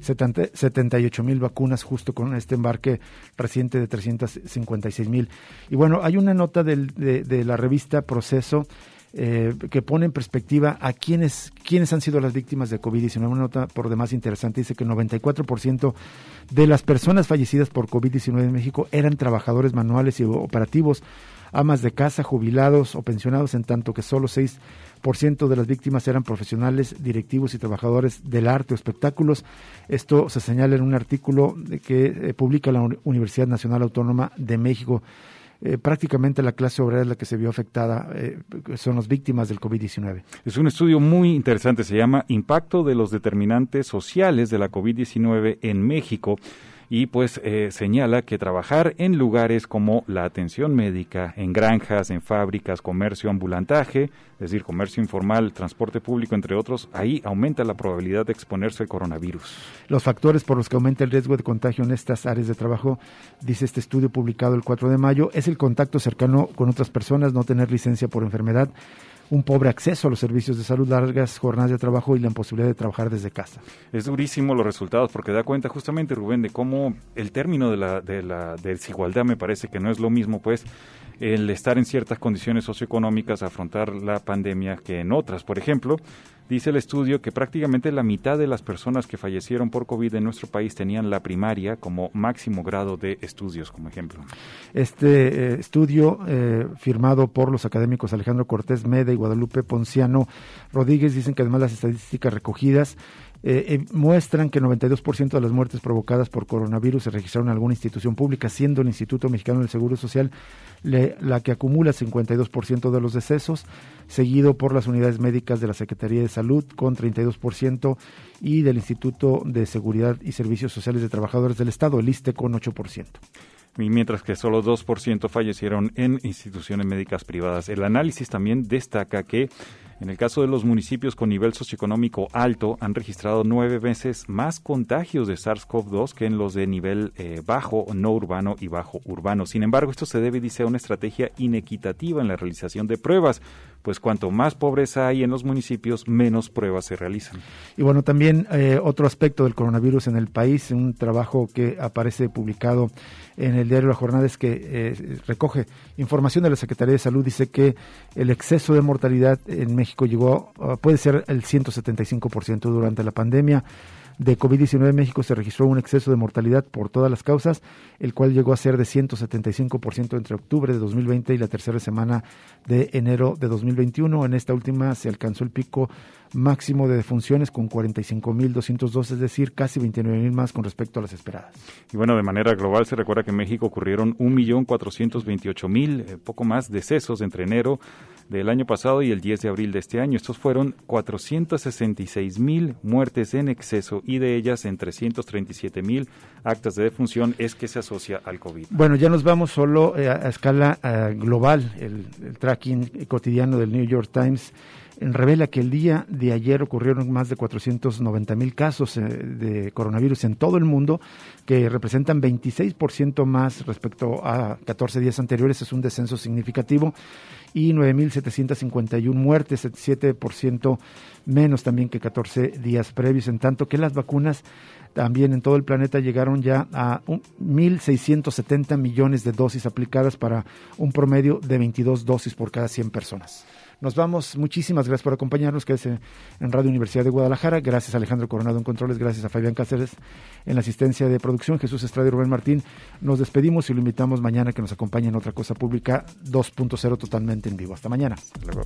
Speaker 3: setenta y ocho mil vacunas, justo con este embarque reciente de trescientos cincuenta y seis mil. Y bueno, hay una nota del, de, de la revista Proceso eh, que pone en perspectiva a quiénes, quiénes han sido las víctimas de covid diecinueve. Una nota por demás interesante, dice que el noventa y cuatro por ciento de las personas fallecidas por covid diecinueve en México eran trabajadores manuales y operativos, amas de casa, jubilados o pensionados, en tanto que solo seis por ciento de las víctimas eran profesionales, directivos y trabajadores del arte o espectáculos. Esto se señala en un artículo que eh, publica la Universidad Nacional Autónoma de México. Eh, prácticamente la clase obrera es la que se vio afectada, eh, son las víctimas del covid diecinueve.
Speaker 2: Es un estudio muy interesante, se llama Impacto de los determinantes sociales de la covid diecinueve en México. Y pues eh, señala que trabajar en lugares como la atención médica, en granjas, en fábricas, comercio, ambulantaje, es decir, comercio informal, transporte público, entre otros, ahí aumenta la probabilidad de exponerse al coronavirus.
Speaker 3: Los factores por los que aumenta el riesgo de contagio en estas áreas de trabajo, dice este estudio publicado el cuatro de mayo, es el contacto cercano con otras personas, no tener licencia por enfermedad, un pobre acceso a los servicios de salud, largas jornadas de trabajo y la imposibilidad de trabajar desde casa.
Speaker 2: Es durísimo los resultados porque da cuenta justamente, Rubén, de cómo el término de la, de la desigualdad me parece que no es lo mismo, pues, el estar en ciertas condiciones socioeconómicas, afrontar la pandemia que en otras. Por ejemplo, dice el estudio que prácticamente la mitad de las personas que fallecieron por COVID en nuestro país tenían la primaria como máximo grado de estudios, como ejemplo.
Speaker 3: Este eh, estudio, eh, firmado por los académicos Alejandro Cortés Meda y Guadalupe Ponciano Rodríguez, dicen que además las estadísticas recogidas Eh, eh, muestran que el noventa y dos por ciento de las muertes provocadas por coronavirus se registraron en alguna institución pública, siendo el Instituto Mexicano del Seguro Social le, la que acumula cincuenta y dos por ciento de los decesos, seguido por las unidades médicas de la Secretaría de Salud con treinta y dos por ciento y del Instituto de Seguridad y Servicios Sociales de Trabajadores del Estado, el ISSSTE, con ocho por ciento.
Speaker 2: Y mientras que solo dos por ciento fallecieron en instituciones médicas privadas. El análisis también destaca que en el caso de los municipios con nivel socioeconómico alto han registrado nueve veces más contagios de SARS-CoV dos que en los de nivel eh, bajo, no urbano y bajo urbano. Sin embargo, esto se debe, dice, a una estrategia inequitativa en la realización de pruebas, pues cuanto más pobreza hay en los municipios, menos pruebas se realizan.
Speaker 3: Y bueno, también eh, otro aspecto del coronavirus en el país, un trabajo que aparece publicado en el diario La Jornada, es que eh, recoge información de la Secretaría de Salud, dice que el exceso de mortalidad en México llegó, uh, puede ser el ciento setenta y cinco por ciento durante la pandemia de covid diecinueve. En México se registró un exceso de mortalidad por todas las causas, el cual llegó a ser de ciento setenta y cinco por ciento entre octubre de dos mil veinte y la tercera semana de enero de dos mil veintiuno. En esta última se alcanzó el pico máximo de defunciones con cuarenta y cinco mil doscientos dos, es decir, casi veintinueve mil más con respecto a las esperadas.
Speaker 2: Y bueno, de manera global se recuerda que en México ocurrieron un millón cuatrocientos veintiocho mil, eh, poco más, decesos entre enero del año pasado y el diez de abril de este año. Estos fueron cuatrocientos sesenta y seis mil muertes en exceso y de ellas en trescientos treinta y siete mil actas de defunción es que se asocia al COVID.
Speaker 3: Bueno, ya nos vamos solo eh, a escala uh, global. El, el tracking cotidiano del New York Times revela que el día de ayer ocurrieron más de cuatrocientos noventa mil casos eh, de coronavirus en todo el mundo, que representan veintiséis por ciento más respecto a catorce días anteriores. Es un descenso significativo. Y nueve mil setecientos cincuenta y una muertes, siete por ciento menos también que catorce días previos, en tanto que las vacunas también en todo el planeta llegaron ya a mil seiscientos setenta millones de dosis aplicadas para un promedio de veintidós dosis por cada cien personas. Nos vamos, muchísimas gracias por acompañarnos, quédese en Radio Universidad de Guadalajara, gracias a Alejandro Coronado en controles, gracias a Fabián Cáceres en la asistencia de producción, Jesús Estrada y Rubén Martín. Nos despedimos y lo invitamos mañana que nos acompañe en Otra Cosa Pública dos punto cero totalmente en vivo. Hasta mañana. Hasta luego.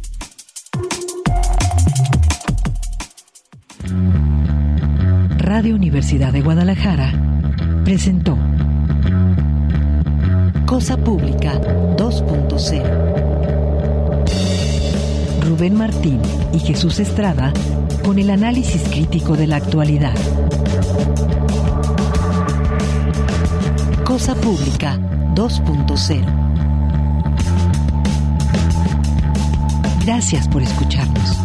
Speaker 1: Radio Universidad de Guadalajara presentó Cosa Pública dos punto cero. Rubén Martín y Jesús Estrada con el análisis crítico de la actualidad. Cosa Pública dos punto cero. Gracias por escucharnos.